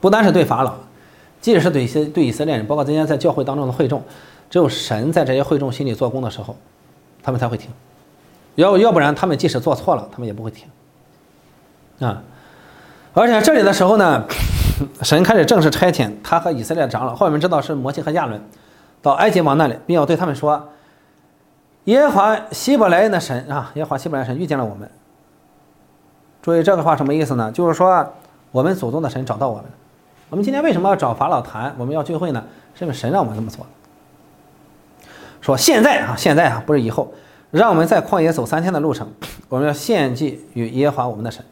不单是对法老，即使是对以色列人，包括今天在教会当中的会众，只有神在这些会众心里做工的时候，他们才会听。要不然他们即使做错了，他们也不会听啊。而且这里的时候呢，神开始正式差遣他和以色列长老，后面知道是摩西和亚伦，到埃及王那里，并要对他们说：耶和华希伯来人的神啊，耶和华希伯来神遇见了我们。注意这个话什么意思呢？就是说我们祖宗的神找到我们。我们今天为什么要找法老谈？我们要聚会呢？是因为神让我们这么做。说现在啊，不是以后，让我们在旷野走3天的路程，我们要献祭与耶和华我们的神。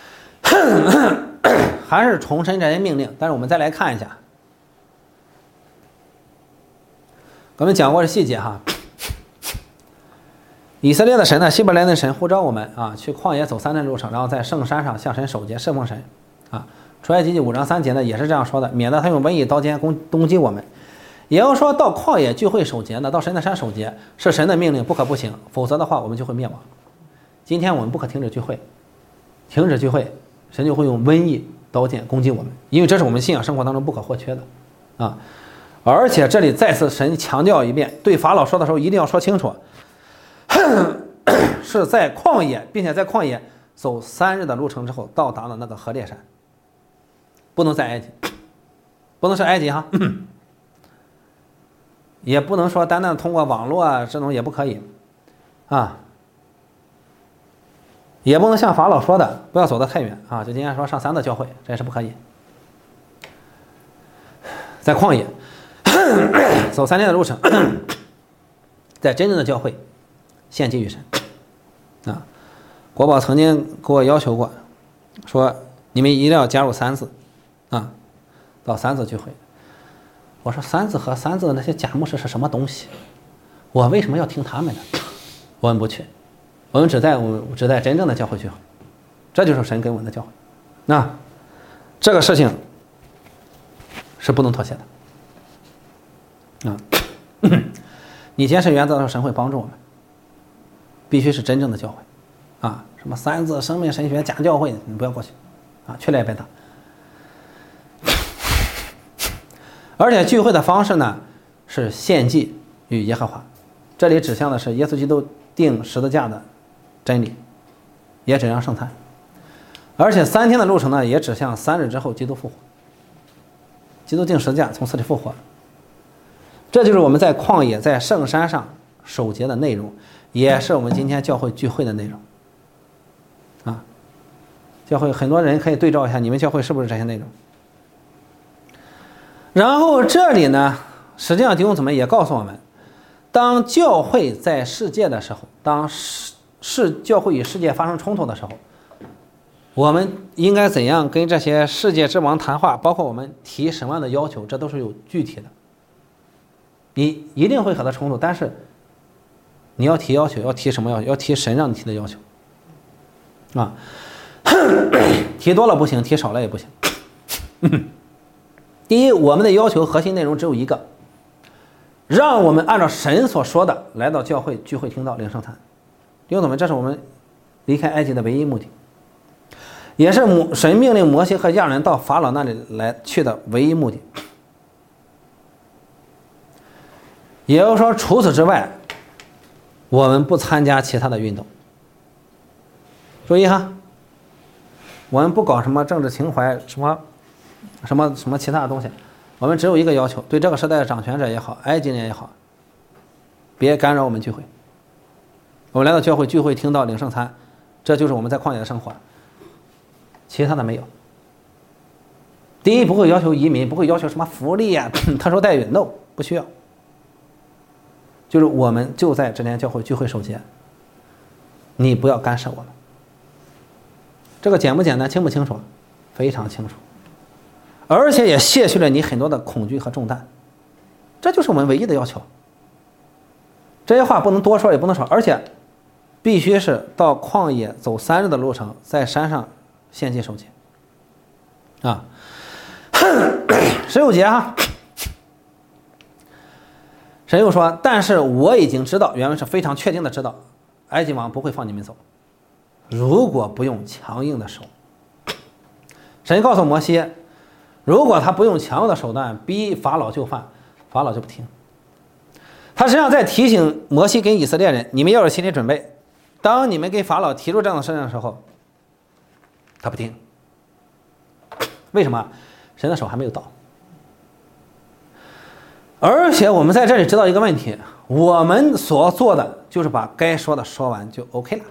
还是重申这些命令，但是我们再来看一下，我们讲过的细节哈。以色列的神呢，希伯来的神呼召我们啊，去旷野走3天路程，然后在圣山上向神守节侍奉神啊。出埃及记5章3节呢也是这样说的，免得他用瘟疫刀剑攻击我们。也要说到旷野聚会守节呢，到神的山守节是神的命令，不可不行，否则的话我们就会灭亡。今天我们不可停止聚会，停止聚会，神就会用瘟疫刀剑攻击我们，因为这是我们信仰生活当中不可或缺的啊。而且这里再次神强调一遍，对法老说的时候一定要说清楚，是在旷野，并且在旷野走3日的路程之后到达了那个何烈山，不能在埃及，不能是埃及哈，也不能说单单通过网络啊这种也不可以啊，也不能像法老说的不要走得太远啊，就今天说上3个教会，这也是不可以。在旷野走3天的路程，在真正的教会献祭于神啊。国宝曾经给我要求过，说你们一定要加入3字啊，到3字聚会。我说3字和3字的那些假牧师是什么东西？我为什么要听他们的？我们不去，我们只在真正的教会聚会，这就是神给我们的教会。那这个事情是不能妥协的啊！你坚持原则的时候，神会帮助我们。必须是真正的教会啊！什么3字生命神学假教会，你不要过去啊！去了也白搭。而且聚会的方式呢是献祭与耶和华，这里指向的是耶稣基督钉十字架的真理，也指向圣餐。而且3天的路程呢也指向3日之后基督复活，基督钉十字架从死里复活。这就是我们在旷野在圣山上守节的内容，也是我们今天教会聚会的内容啊。教会很多人可以对照一下，你们教会是不是这些内容？然后这里呢，实际上弟兄姊妹也告诉我们，当教会在世界的时候，当教会与世界发生冲突的时候，我们应该怎样跟这些世界之王谈话，包括我们提什么样的要求，这都是有具体的。你一定会和他冲突，但是你要提要求，要提什么要求？要提神让你提的要求啊。提多了不行，提少了也不行。第一，我们的要求核心内容只有一个，让我们按照神所说的来到教会聚会听到领圣餐。弟兄姊妹，这是我们离开埃及的唯一目的，也是神命令摩西和亚伦到法老那里来去的唯一目的。也就是说，除此之外，我们不参加其他的运动。注意哈，我们不搞什么政治情怀，什么其他的东西，我们只有一个要求：对这个时代的掌权者也好，埃及人也好，别干扰我们聚会。我们来到教会聚会，听到领圣餐，这就是我们在旷野的生活，其他的没有。第一，不会要求移民，不会要求什么福利啊、特殊待遇 ，no， 不需要。就是我们就在这间教会聚会守节，你不要干涉我们。这个简不简单，清不清楚？非常清楚，而且也卸去了你很多的恐惧和重担，这就是我们唯一的要求。这些话不能多说，也不能少，而且必须是到旷野走3日的路程，在山上献祭守节啊。16节哈。神又说，但是我已经知道，原文是非常确定的知道，埃及王不会放你们走，如果不用强硬的手。神告诉摩西， 如果他不用强硬的手段逼法老就范，法老就不听。他实际上在提醒摩西跟以色列人，你们要有心理准备，当你们给法老提出这样的事情的时候，他不听。为什么？神的手还没有到。而且我们在这里知道一个问题，我们所做的就是把该说的说完就 OK 了，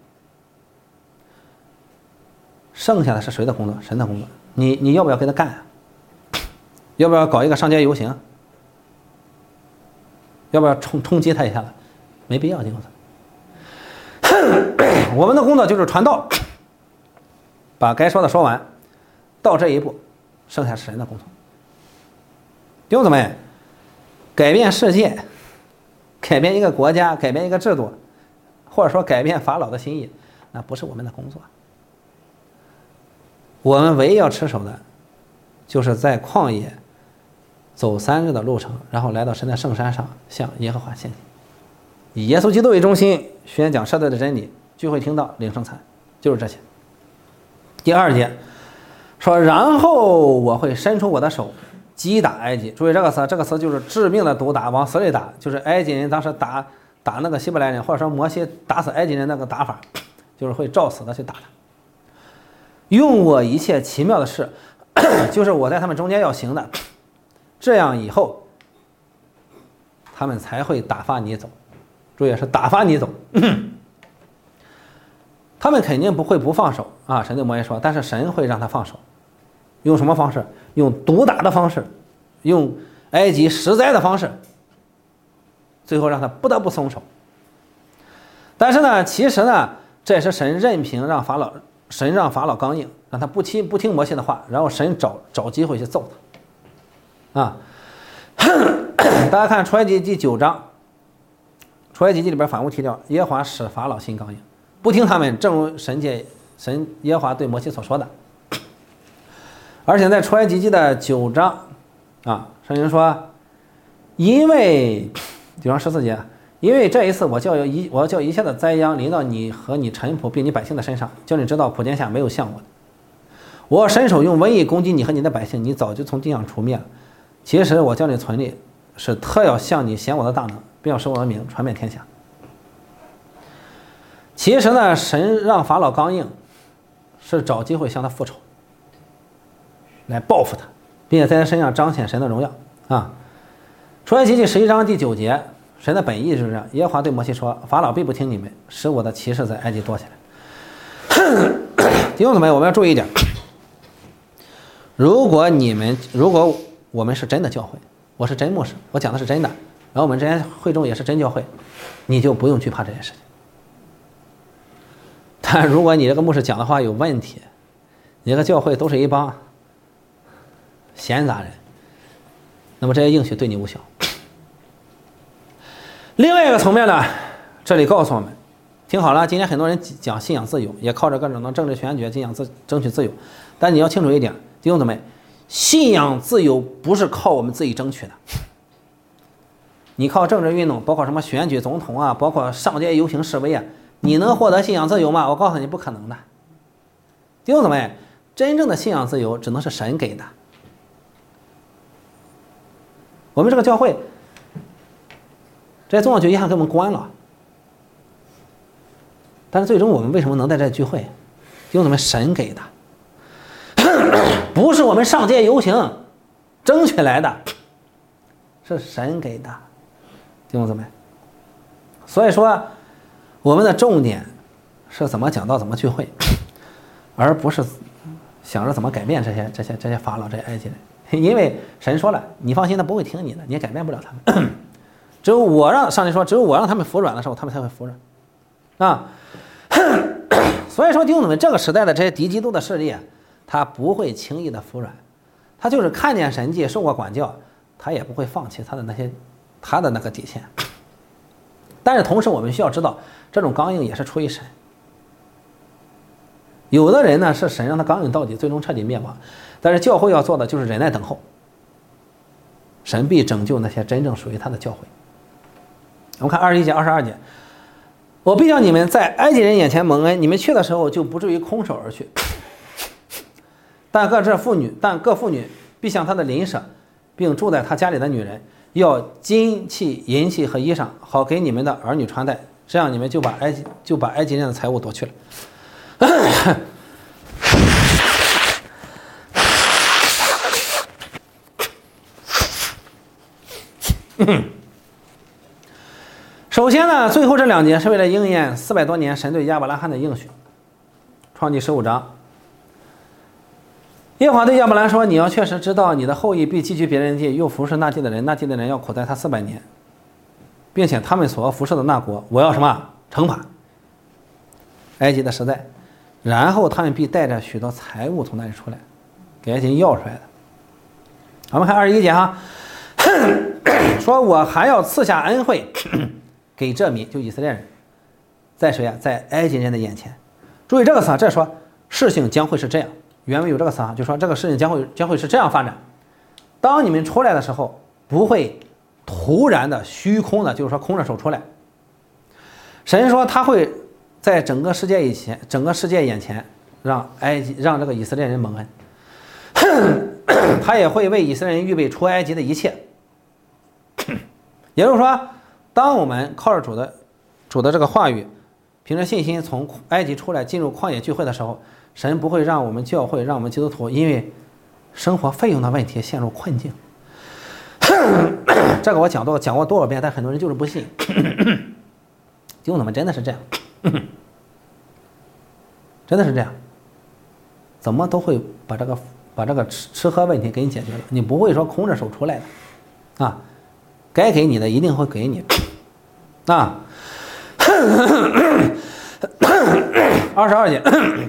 剩下的是谁的工作？神的工作。你要不要跟他干啊？要不要搞一个上街游行？要不要冲击他一下子？没必要，弟兄姊妹。我们的工作就是传道，把该说的说完，到这一步，剩下是神的工作。弟兄姊妹，改变世界，改变一个国家，改变一个制度，或者说改变法老的心意，那不是我们的工作。我们唯一要持守的，就是在旷野走3日的路程，然后来到神的圣山上，向耶和华献祭，以耶稣基督为中心，宣讲社会的真理，聚会听到领圣餐，就是这些。第2节说，然后我会伸出我的手击打埃及。注意这个词就是致命的毒打，往死里打，就是埃及人当时打那个希伯来人，或者说摩西打死埃及人那个打法，就是会照死的去打他。用我一切奇妙的事，就是我在他们中间要行的，这样以后他们才会打发你走。注意是打发你走。他们肯定不会不放手啊！神对摩西说，但是神会让他放手。用什么方式？用毒打的方式，用埃及实灾的方式，最后让他不得不松手。但是呢，其实呢，这也是神任凭神让法老刚硬，让他不听摩西的话，然后神找机会去揍他。啊，大家看出埃及记9章，出埃及记里边反复提到，耶和华使法老心刚硬，不听他们，正如神耶和华对摩西所说的。而且在出埃及记的9章啊，圣经说，因为9章14节，因为这一次我要叫一切的灾殃临到你和你臣仆并你百姓的身上，叫你知道普天下没有像我的。我伸手用瘟疫攻击你和你的百姓，你早就从地上除灭了。其实我叫你存立，是特要向你显我的大能，并要使我的名传遍天下。其实呢，神让法老刚硬，是找机会向他复仇，来报复他，并且在他身上彰显神的荣耀啊。出埃及记11章第9节，神的本意就是这样：耶和华对摩西说，法老必不听你们，使我的骑士在埃及多起来。弟兄姊妹，我们要注意一点，如果我们是真的教会，我是真牧师，我讲的是真的，然后我们这些会众也是真教会，你就不用惧怕这件事情。但如果你这个牧师讲的话有问题，你这个教会都是一帮闲杂人，那么这些应许对你无效。另外一个层面呢，这里告诉我们，听好了，今天很多人讲信仰自由，也靠着各种的政治选举争取自由，但你要清楚一点，弟兄姊妹，信仰自由不是靠我们自己争取的。你靠政治运动，包括什么选举总统啊，包括上街游行示威啊，你能获得信仰自由吗？我告诉你，不可能的。弟兄姊妹，真正的信仰自由只能是神给的。我们这个教会，这些宗教局一下给我们关了，但是最终我们为什么能在这聚会？弟兄姊妹，神给的，不是我们上街游行争取来的，是神给的，弟兄姊妹。所以说，我们的重点是怎么讲道，怎么聚会，而不是想着怎么改变这些法老、这些埃及人。因为神说了，你放心，他不会听你的，你也改变不了他们。只有上帝说，只有我让他们服软的时候，他们才会服软啊。所以说，弟兄们，这个时代的这些敌基督的势力，他不会轻易的服软，他就是看见神迹，受过管教，他也不会放弃他的那个底线。但是同时，我们需要知道，这种刚硬也是出于神。有的人呢是神让他刚硬到底，最终彻底灭亡。但是教会要做的就是忍耐等候，神必拯救那些真正属于他的教会。我们看21节、22节，我必叫你们在埃及人眼前蒙恩，你们去的时候就不至于空手而去。但各妇女必向他的邻舍，并住在他家里的女人，要金器、银器和衣裳，好给你们的儿女穿戴。这样你们就把埃及人的财物夺去了。首先呢，最后这2节是为了应验400多年神对亚伯拉罕的应许。创纪15章，耶和华对亚伯兰说：“你要确实知道，你的后裔必寄居别人地，又服侍那地的人，那地的人要苦待他400年，并且他们所要服侍的那国，我要什么惩罚？埃及的实在，然后他们必带着许多财物从那里出来，给埃及人要出来的。”我们看21节哈，说我还要赐下恩惠给这民，就以色列人，在谁呀？在埃及人的眼前。注意这个词啊，这说事情将会是这样，原文有这个词啊，就说这个事情将会是这样发展。当你们出来的时候，不会突然的虚空的，就是说空着手出来。神说他会在整个世界眼前让这个以色列人蒙恩，他也会为以色列人预备出埃及的一切。也就是说，当我们靠着主的这个话语，凭着信心从埃及出来进入旷野聚会的时候，神不会让我们教会让我们基督徒因为生活费用的问题陷入困境。这个我讲过多少遍，但很多人就是不信。弟兄姊妹，真的是这样，真的是这样，怎么都会把这个吃喝问题给你解决了，你不会说空着手出来的啊，该给你的一定会给你啊。22节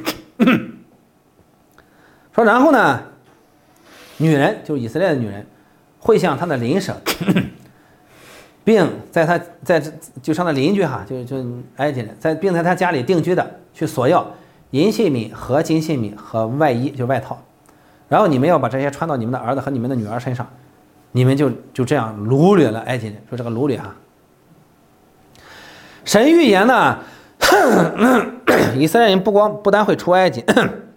说，然后呢，女人就是以色列的女人，会向她的邻舍，并在上的邻居哈，就埃及人，并在他家里定居的去索要银细米和金细米和外衣，就外套。然后你们要把这些穿到你们的儿子和你们的女儿身上，你们就这样掳掠了埃及人。说这个掳掠哈，神预言呢，以色列人不单会出埃及，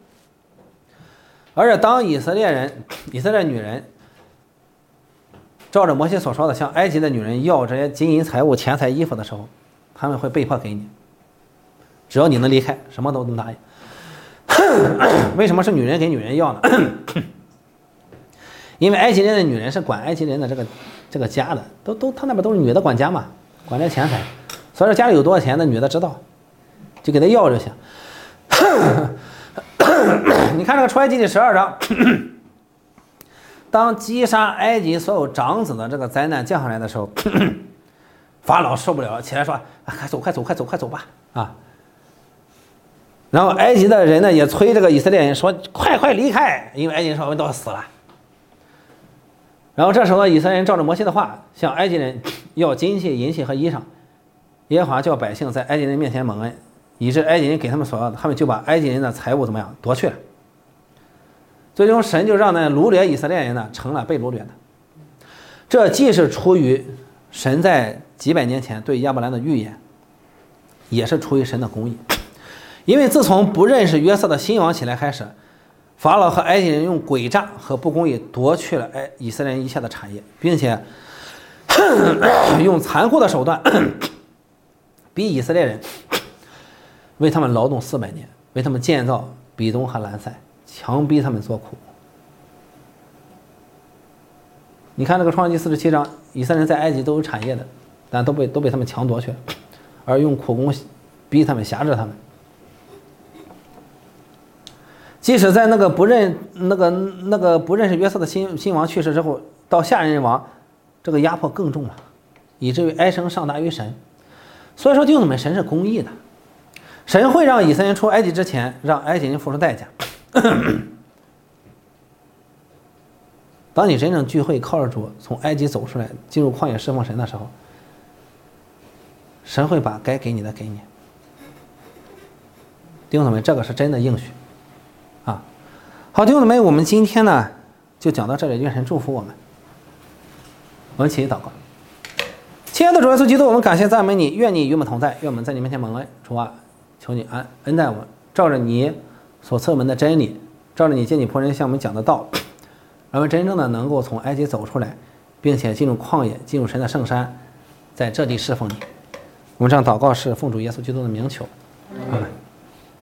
而且当以色列女人照着摩西所说的向埃及的女人要这些金银财物、钱财、衣服的时候，他们会被迫给你，只要你能离开，什么都能答应。为什么是女人给女人要呢？因为埃及人的女人是管埃及人的这个家的，他那边都是女的管家嘛，管这钱财，所以说家里有多少钱的女的知道，就给他要就行。你看这个出埃及记12章，当击杀埃及所有长子的这个灾难降下来的时候，法老受不了了，起来说：“快走吧！”啊，然后埃及的人呢也催这个以色列人说：“快离开！”因为埃及人说：“我们都要死了。”然后这时候以色列人照着摩西的话，向埃及人要金器、银器和衣裳。耶和华叫百姓在埃及人面前蒙恩，以致埃及人给他们所要的，他们就把埃及人的财物怎么样夺去了。最终神就让那掳掠以色列人呢成了被掳掠的。这既是出于神在几百年前对亚伯兰的预言，也是出于神的公义。因为自从不认识约瑟的新王起来开始，法老和埃及人用诡诈和不公义夺去了以色列人一切的产业，并且用残酷的手段逼以色列人为他们劳动400年，为他们建造比东和兰塞，强逼他们做苦。你看这个创世纪47章，以色列人在埃及都有产业的，但都被他们强夺去了，而用苦工逼他们，辖制他们。即使在那个不认识约瑟的新王去世之后，到下任王，这个压迫更重了，以至于哀声上达于神。所以说，弟兄们，神是公义的，神会让以色列人出埃及之前，让埃及人付出代价。当你真正聚会，靠着主从埃及走出来，进入旷野侍奉神的时候，神会把该给你的给你。弟兄们，这个是真的应许啊！好，弟兄们，我们今天呢就讲到这里，愿神祝福我们。我们起祷告。亲爱的主耶稣基督，我们感谢赞美你，愿你与我们同在，愿我们在你面前蒙恩。主啊，求你恩待我们，照着你所赐我们的真理，照着你借你仆人向我们讲的道， 让我们真正的能够从埃及走出来，并且进入旷野，进入神的圣山，在这地侍奉你。我们这样祷告是奉主耶稣基督的名求，阿们。